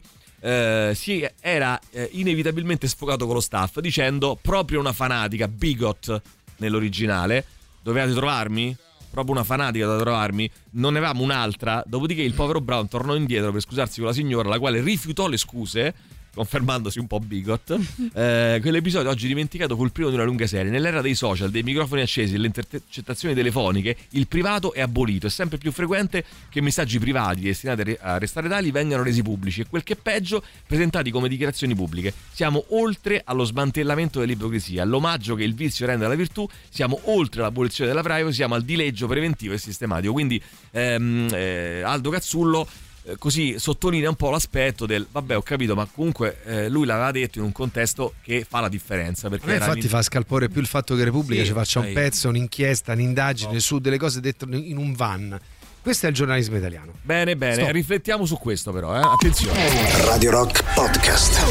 si era inevitabilmente sfogato con lo staff dicendo: proprio una fanatica, bigot nell'originale, dovevate trovarmi? Proprio una fanatica da trovarmi, non ne avevamo un'altra. Dopodiché il povero Brown tornò indietro per scusarsi con la signora, la quale rifiutò le scuse, confermandosi un po' bigot. Quell'episodio, oggi dimenticato, fu il primo di una lunga serie. Nell'era dei social, dei microfoni accesi e delle intercettazioni telefoniche, il privato è abolito. È sempre più frequente che messaggi privati destinati a restare tali vengano resi pubblici e, quel che è peggio, presentati come dichiarazioni pubbliche. Siamo oltre allo smantellamento dell'ipocrisia, all'omaggio che il vizio rende alla virtù. Siamo oltre l'abolizione della privacy, siamo al dileggio preventivo e sistematico. Quindi Aldo Cazzullo così sottolinea un po' l'aspetto del vabbè, ho capito, ma comunque lui l'aveva detto in un contesto che fa la differenza, perché infatti fa scalpore più il fatto che Repubblica ci faccia un pezzo, un'inchiesta, un'indagine su delle cose dette in un van. Questo è il giornalismo italiano. Bene, riflettiamo su questo però, attenzione. Radio Rock Podcast.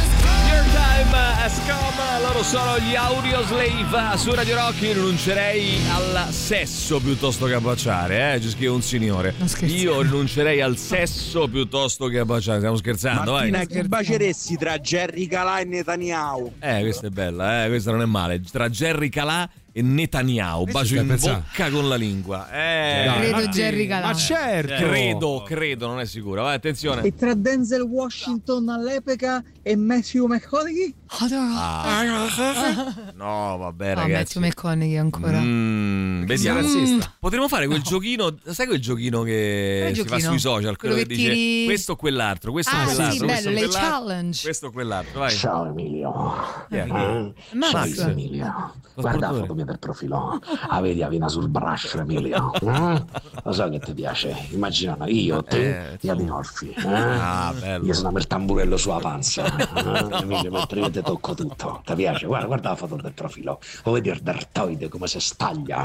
Loro sono gli Audioslave su Radio Rock. Io rinuncerei al sesso piuttosto che a baciare, ci scrive un signore. Io rinuncerei al sesso piuttosto che a baciare. Stiamo scherzando, Martina, chi baceresti tra Jerry Calà e Netanyahu? Questa è bella, questa non è male. Tra Jerry Calà e Netanyahu, bacio in bocca con la lingua. Credo Jerry Calà. Ma certo. Credo, non è sicuro. Vai, attenzione. E tra Denzel Washington all'epoca e Matthew McConaughey? No, vabbè, ragazzi. Matthew McConaughey ancora. Vediamo. Potremmo fare quel giochino, sai quel giochino che si fa sui social, quello che dice questo o quell'altro, questo o quell'altro. Sì, bello, le challenge. Questo o quell'altro, vai. Ciao Emilio. Max. Ciao Emilio. Guarda la foto mia del profilo. Vedi la vena sul braccio, Emilio. Lo so che ti piace. Immagina io, te e Adinolfi. Bello. Io sono il tamburello sulla panza. Emilio, mentre te tocco tutto. Ti piace? Guarda la foto del profilo. Lo vedi il deltoide come si staglia.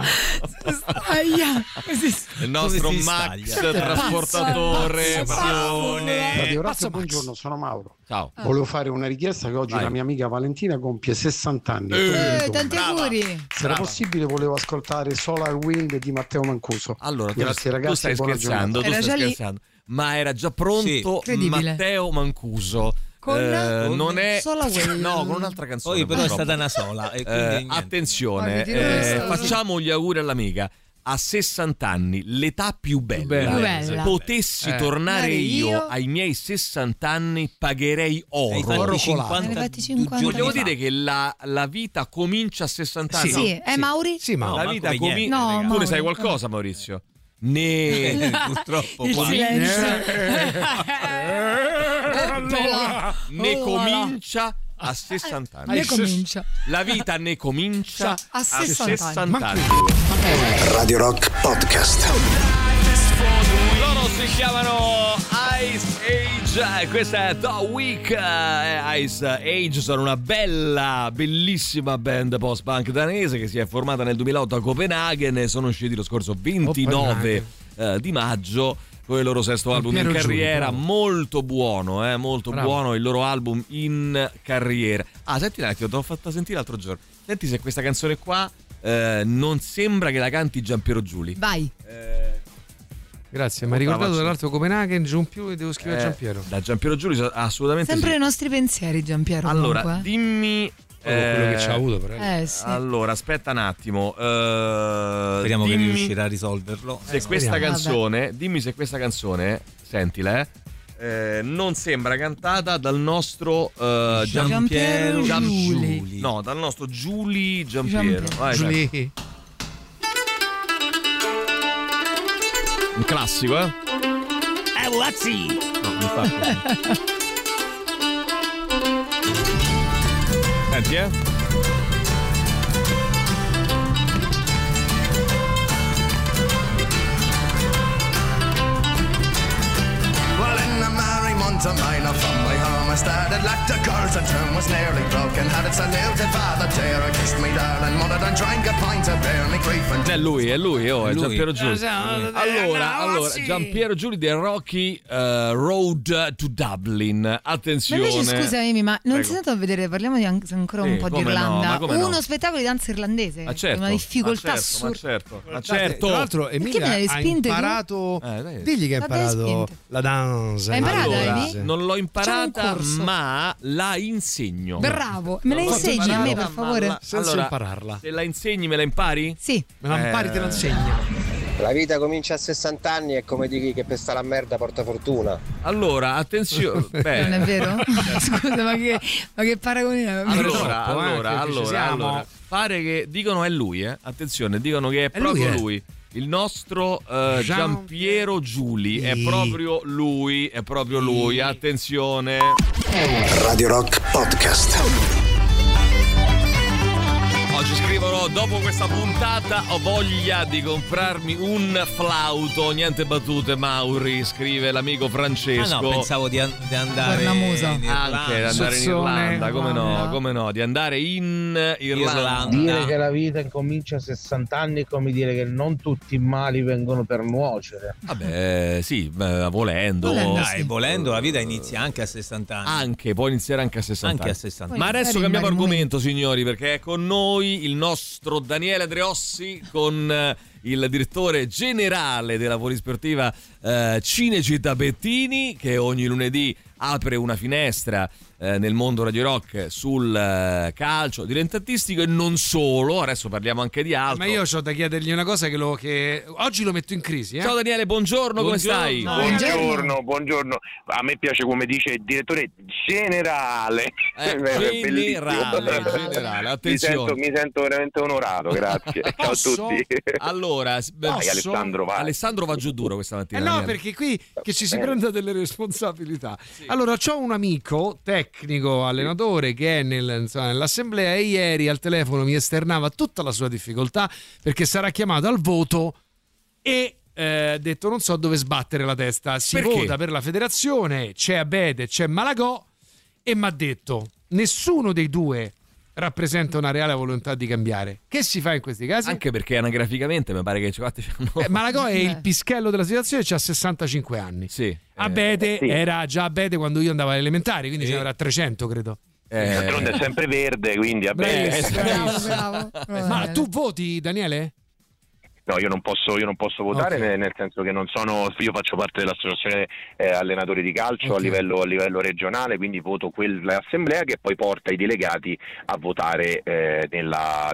Il nostro Max trasportatore. Radio Rock, buongiorno, sono Mauro. Ciao. Volevo fare una richiesta che oggi la mia amica Valentina compie 60 anni. Tanti auguri. Se era possibile volevo ascoltare Solar Wind di Matteo Mancuso. Allora, grazie ragazzi, tu stai scherzando, ma era già pronto Matteo Mancuso. Non è con un'altra canzone. Poi però è stata una sola. Attenzione, facciamo gli auguri all'amica. A 60 anni, l'età più bella. Potessi tornare io ai miei 60 anni, pagherei oro. 50. Volevo dire che la vita comincia a 60 anni. Sì, Mauri? Sì, ma la vita comincia. Tu ne sai qualcosa, Maurizio? Purtroppo ne comincia a 60 anni. La vita ne comincia a 60 anni. Radio Rock Podcast. Loro si chiamano Ice Age, questa è The Week. Ice Age sono una bellissima band post-punk danese che si è formata nel 2008 a Copenaghen. Sono usciti lo scorso 29 di maggio con il loro sesto album in carriera. Molto buono, buono il loro album in carriera. Senti un attimo, te l'ho fatta sentire l'altro giorno. Senti se questa canzone qua non sembra che la canti Giampiero Giuli. Vai. Grazie, mi hai ricordato dall'altro Copenaghen, giù in più e devo scrivere Giampiero. Da Giampiero Giuli assolutamente sempre i nostri pensieri, Giampiero. Allora, comunque. Dimmi quello che ci ha avuto però. Sì. Allora, aspetta un attimo. Speriamo che riuscirà a risolverlo. Se questa canzone, dimmi se questa canzone, sentila, non sembra cantata dal nostro Giampiero Giuli. No, dal nostro Giuli Giampiero. Vai. Un classico, Lazzi! No, mi fa così. Senti, Well, in the merry month of May, from my home I started like the girls and turn was nearly broken. Had it saluted father dear, I kissed me darling mother and drank a pint of beer, me grief and... È lui, è Giampiero Giuli. Allora, Giampiero Giuli del Rocky Road to Dublin. Attenzione. Ma invece scusami, ma non sei andato a vedere, parliamo di ancora un po' di Irlanda. Uno spettacolo di danza irlandese. Certo, una difficoltà assurda. Ma certo. Tra l'altro Emilia ha imparato. Digli che ha imparato la danza. Hai imparato, non l'ho imparata, ma la insegno. Bravo, me la insegni a me per favore? Senza impararla. Se la insegni me la impari? Sì. Me la impari, te la insegno. La vita comincia a 60 anni e come dici che per sta la merda porta fortuna. Allora, attenzione. Non è vero? Scusa, ma che paragone è? Allora, pare che dicono è lui, attenzione, dicono che è proprio lui. Il nostro Giampiero Giuli è proprio lui, attenzione. Radio Rock Podcast. Oggi scrivono: dopo questa puntata ho voglia di comprarmi un flauto. Niente battute, Mauri, scrive l'amico Francesco. No, pensavo di andare anche di andare in Irlanda, come no, di andare in Irlanda. Dire che la vita incomincia a 60 anni è come dire che non tutti i mali vengono per nuocere. Vabbè, sì, volendo. Volendo la vita inizia anche a 60 anni. Può iniziare anche a 60 anni. Ma adesso cambiamo argomento, signori, perché è con noi il nostro Daniele Dreossi con il direttore generale della Polisportiva Cinecittà Bettini, che ogni lunedì apre una finestra nel mondo Radio Rock sul calcio dilettantistico e non solo. Adesso parliamo anche di altro. Ma io ho da chiedergli una cosa che oggi lo metto in crisi. Ciao Daniele, buongiorno, come stai? Buongiorno. A me piace come dice il direttore generale. Generale, attenzione. Mi sento veramente onorato, grazie. Ciao a tutti. Allora, Alessandro va giù duro questa mattina. No, perché qui che ci si prenda delle responsabilità. Sì. Allora, c'ho un amico tecnico, allenatore, che è nell'assemblea, e ieri al telefono mi esternava tutta la sua difficoltà perché sarà chiamato al voto e ha detto non so dove sbattere la testa. Si vota per la federazione, c'è Abete, c'è Malagò, e mi ha detto nessuno dei due rappresenta una reale volontà di cambiare. Che si fa in questi casi? Anche perché anagraficamente mi pare che Malagò è il pischello della situazione, c'ha 65 anni. Sì. Abete era già Abete quando io andavo alle elementari, quindi ce n'era 300, credo. D'altronde è sempre verde, quindi Abete. Bravo. Ma tu voti, Daniele? No, io non posso votare, okay. Nel senso che non sono, io faccio parte dell'associazione allenatori di calcio, okay, a livello regionale, quindi voto quell'assemblea che poi porta i delegati a votare nella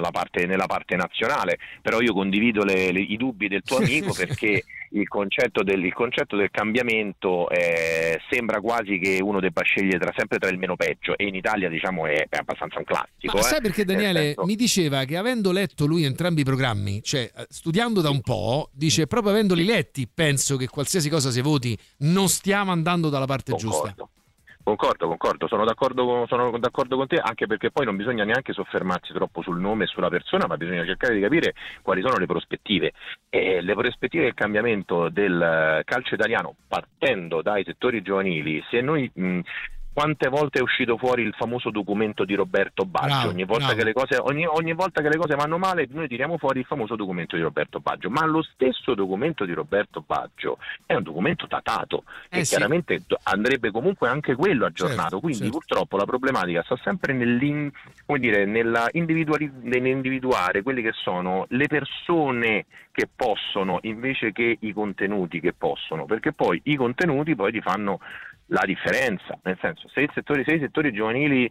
parte nazionale. Però io condivido i dubbi del tuo amico perché il concetto del cambiamento sembra quasi che uno debba scegliere sempre tra il meno peggio, e in Italia diciamo è abbastanza un classico. Ma sai perché Daniele mi diceva che avendo letto lui entrambi i programmi, cioè studiando da un po', dice proprio avendoli letti penso che qualsiasi cosa si voti non stiamo andando dalla parte giusta. Concordo, sono d'accordo con te, anche perché poi non bisogna neanche soffermarsi troppo sul nome e sulla persona, ma bisogna cercare di capire quali sono le prospettive. Le prospettive del cambiamento del calcio italiano, partendo dai settori giovanili, se noi... quante volte è uscito fuori il famoso documento di Roberto Baggio? Ogni volta che le cose vanno male noi tiriamo fuori il famoso documento di Roberto Baggio, ma lo stesso documento di Roberto Baggio è un documento datato e chiaramente andrebbe comunque anche quello aggiornato, quindi purtroppo la problematica sta sempre nell'individuare quelle che sono le persone che possono invece che i contenuti che possono, perché poi i contenuti poi ti fanno la differenza, nel senso se i settori giovanili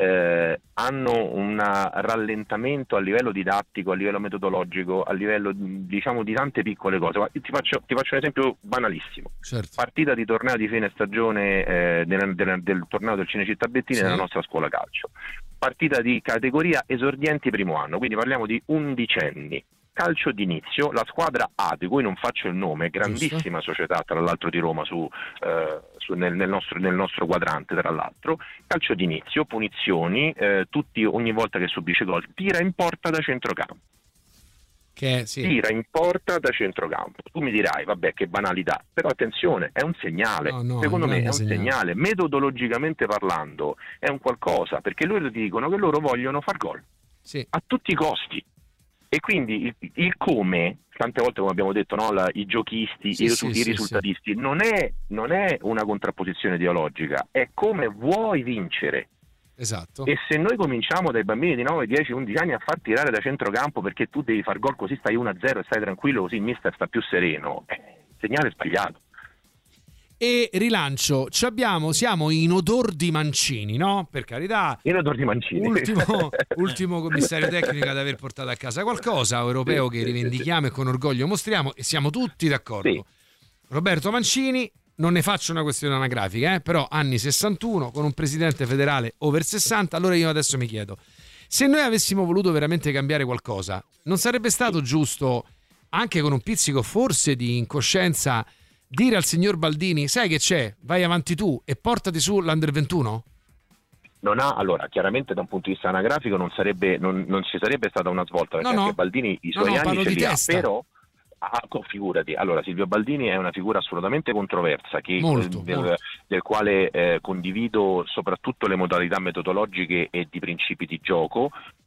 hanno un rallentamento a livello didattico, a livello metodologico, a livello diciamo di tante piccole cose. Ti faccio un esempio banalissimo. Partita di torneo di fine stagione del torneo del Cinecittà Bettini nella nostra scuola calcio, partita di categoria esordienti primo anno, quindi parliamo di undicenni. Calcio d'inizio, la squadra A, di cui non faccio il nome, grandissima società tra l'altro di Roma nel nostro quadrante, tra l'altro, calcio d'inizio, punizioni, ogni volta che subisce gol tira in porta da centrocampo. Tira in porta da centrocampo. Tu mi dirai, vabbè, che banalità, però attenzione, è un segnale, secondo me è un segnale, metodologicamente parlando è un qualcosa, perché loro ti dicono che loro vogliono far gol a tutti i costi. E quindi il come, tante volte come abbiamo detto, i giochisti, i risultatisti, non è una contrapposizione ideologica, è come vuoi vincere. Esatto. E se noi cominciamo dai bambini di 9, 10, 11 anni a far tirare da centrocampo perché tu devi far gol così stai 1-0 e stai tranquillo, così il mister sta più sereno, il segnale è sbagliato. E rilancio, siamo in odor di Mancini, no? Per carità, in odor di Mancini, ultimo commissario tecnico ad aver portato a casa qualcosa, europeo che rivendichiamo e con orgoglio mostriamo, e siamo tutti d'accordo. Roberto Mancini, non ne faccio una questione anagrafica, però anni 61 con un presidente federale over 60. Allora io adesso mi chiedo, se noi avessimo voluto veramente cambiare qualcosa, non sarebbe stato giusto, anche con un pizzico forse di incoscienza, dire al signor Baldini, sai che c'è, vai avanti tu e portati su l'Under 21? Allora, chiaramente da un punto di vista anagrafico non ci sarebbe stata una svolta, perché anche Baldini i suoi anni ce li ha, però figurati. Allora, Silvio Baldini è una figura assolutamente controversa, del quale condivido soprattutto le modalità metodologiche e di principi di gioco,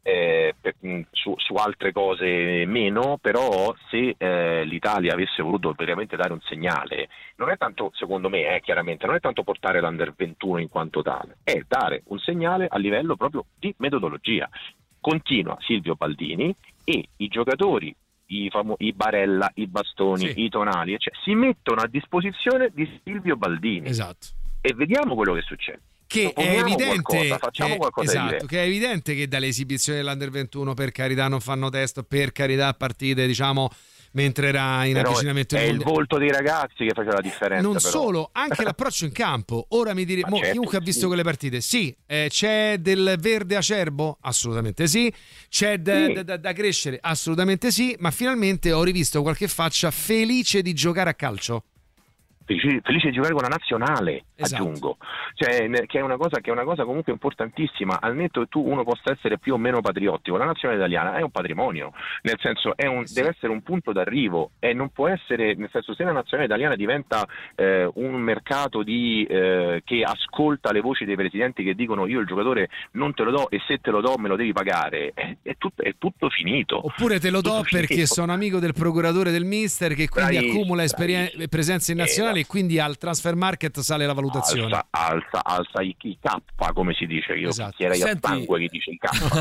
su altre cose meno, però se l'Italia avesse voluto veramente dare un segnale, non è tanto, secondo me, chiaramente non è tanto portare l'Under 21 in quanto tale, è dare un segnale a livello proprio di metodologia. Continua Silvio Baldini e i giocatori i Barella, i Bastoni, i Tonali, cioè, si mettono a disposizione di Silvio Baldini. Esatto. E vediamo quello che succede. Che è evidente, facciamo qualcosa di che è evidente che dalle esibizioni dell'Under 21, per carità, non fanno testo, per carità, partite, diciamo, mentre era in avvicinamento. È il volto dei ragazzi che faceva la differenza. Non però. Solo, anche l'approccio in campo. Ora mi direte, certo, chiunque ha visto quelle partite, sì, c'è del verde acerbo? Assolutamente sì. C'è da crescere? Assolutamente sì. Ma finalmente ho rivisto qualche faccia felice di giocare a calcio. Felice di giocare con la nazionale, esatto. Aggiungo, cioè, che è una cosa comunque importantissima, al netto che uno possa essere più o meno patriottico, la nazionale italiana è un patrimonio, nel senso deve essere un punto d'arrivo, e non può essere, nel senso, se la nazionale italiana diventa un mercato che ascolta le voci dei presidenti che dicono io il giocatore non te lo do e se te lo do me lo devi pagare, è tutto finito. Oppure te lo do perché sono amico del procuratore del mister, che quindi accumula presenze in nazionale, e quindi al transfer market sale la valutazione. Alza i K, come si dice, io picchierei a sangue chi dice i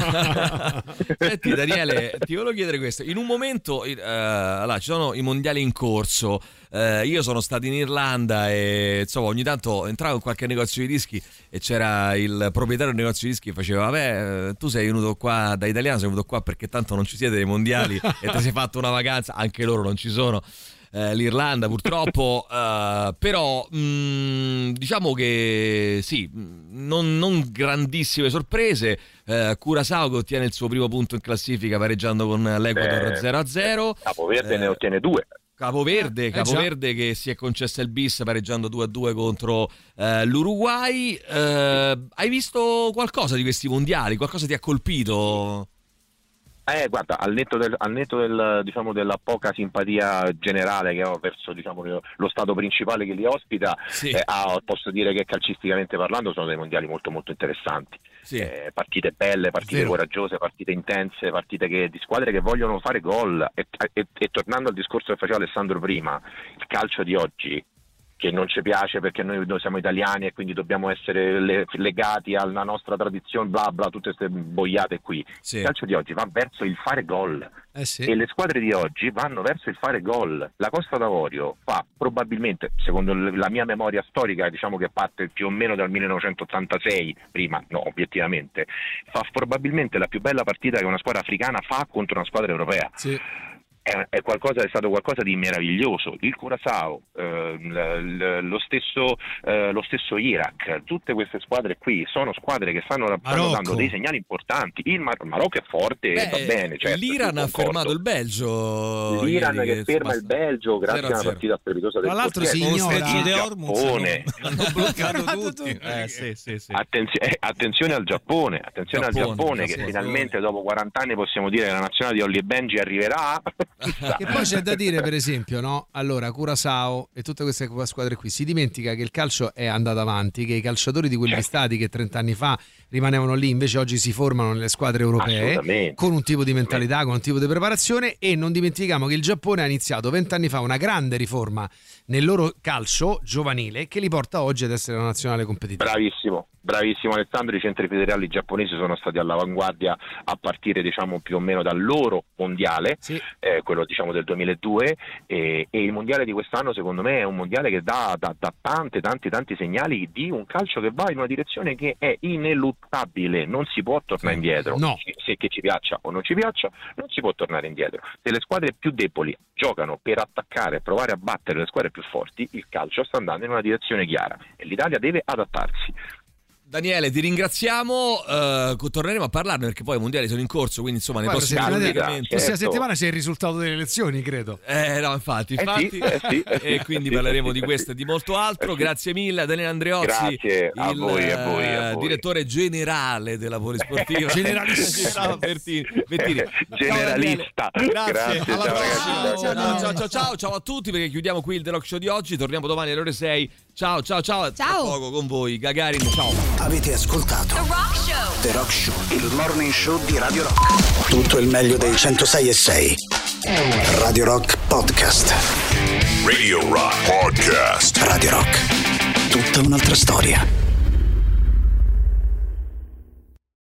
K. Senti Daniele, ti volevo chiedere questo, in un momento allora, ci sono i mondiali in corso, io sono stato in Irlanda e insomma ogni tanto entravo in qualche negozio di dischi e c'era il proprietario del negozio di dischi che faceva vabbè, tu sei venuto qua da italiano, sei venuto qua perché tanto non ci siete dei mondiali e ti sei fatto una vacanza, anche loro non ci sono. L'Irlanda purtroppo, però diciamo che sì, non grandissime sorprese. Curaçao che ottiene il suo primo punto in classifica pareggiando con l'Ecuador 0-0. Capoverde ne ottiene 2. Capoverde che si è concessa il bis pareggiando 2-2 contro l'Uruguay. Hai visto qualcosa di questi mondiali? Qualcosa ti ha colpito? Guarda, al netto del, diciamo, della poca simpatia generale che ho verso, diciamo, lo stato principale che li ospita, sì. Posso dire che calcisticamente parlando sono dei mondiali molto molto interessanti. Sì. Partite belle, partite coraggiose, partite intense, partite di squadre che vogliono fare gol. E tornando al discorso che faceva Alessandro prima, il calcio di oggi, che non ci piace perché noi siamo italiani e quindi dobbiamo essere legati alla nostra tradizione, bla bla, tutte queste boiate qui. Sì. Il calcio di oggi va verso il fare gol, sì. E le squadre di oggi vanno verso il fare gol. La Costa d'Avorio fa probabilmente, secondo la mia memoria storica, diciamo che parte più o meno dal 1986, prima, no, obiettivamente, fa probabilmente la più bella partita che una squadra africana fa contro una squadra europea. Sì. È stato qualcosa di meraviglioso. Il Curaçao, lo stesso Iraq, tutte queste squadre qui sono squadre che stanno dando dei segnali importanti. Il Marocco è forte, va bene. Certo, l'Iran ha fermato il Belgio. L'Iran che ferma il Belgio grazie a una partita strepitosa del portiere. Tra l'altro si ignora. Hanno bloccato tutti. Sì. Attenzione al Giappone, che finalmente dopo 40 anni possiamo dire che la nazionale di Olli e Benji arriverà. Che poi c'è da dire, per esempio, no? Allora, Curaçao e tutte queste squadre qui, si dimentica che il calcio è andato avanti, che i calciatori di quegli stati che 30 anni fa rimanevano lì invece oggi si formano nelle squadre europee con un tipo di mentalità, con un tipo di preparazione. E non dimentichiamo che il Giappone ha iniziato 20 anni fa una grande riforma nel loro calcio giovanile che li porta oggi ad essere una nazionale competitiva. Bravissimo Alessandro, i centri federali giapponesi sono stati all'avanguardia a partire, diciamo, più o meno dal loro mondiale, sì. Quello, diciamo, del 2002, e il mondiale di quest'anno secondo me è un mondiale che dà tanti segnali di un calcio che va in una direzione che è ineluttabile, non si può tornare indietro, se che ci piaccia o non ci piaccia, non si può tornare indietro. Se le squadre più deboli giocano per attaccare e provare a battere le squadre più forti, il calcio sta andando in una direzione chiara e l'Italia deve adattarsi. Daniele, ti ringraziamo, torneremo a parlarne perché poi i mondiali sono in corso, quindi insomma nei prossimi collegamenti. Questa settimana c'è il risultato delle elezioni, credo. No, infatti. E quindi parleremo di questo e di molto altro. Grazie mille a Daniele Andreozzi, a voi. Direttore generale della Polisportiva. Generalissimo. Bettini. Generalista. Grazie. Alla prossima. Ciao a tutti, perché chiudiamo qui il The Rock Show di oggi. Torniamo domani alle ore 6. Ciao. Tra poco con voi Gagarin. Ciao. Avete ascoltato The Rock Show, il morning show di Radio Rock. Tutto il meglio dei 106.6. Radio Rock Podcast. Radio Rock Podcast. Radio Rock. Tutta un'altra storia.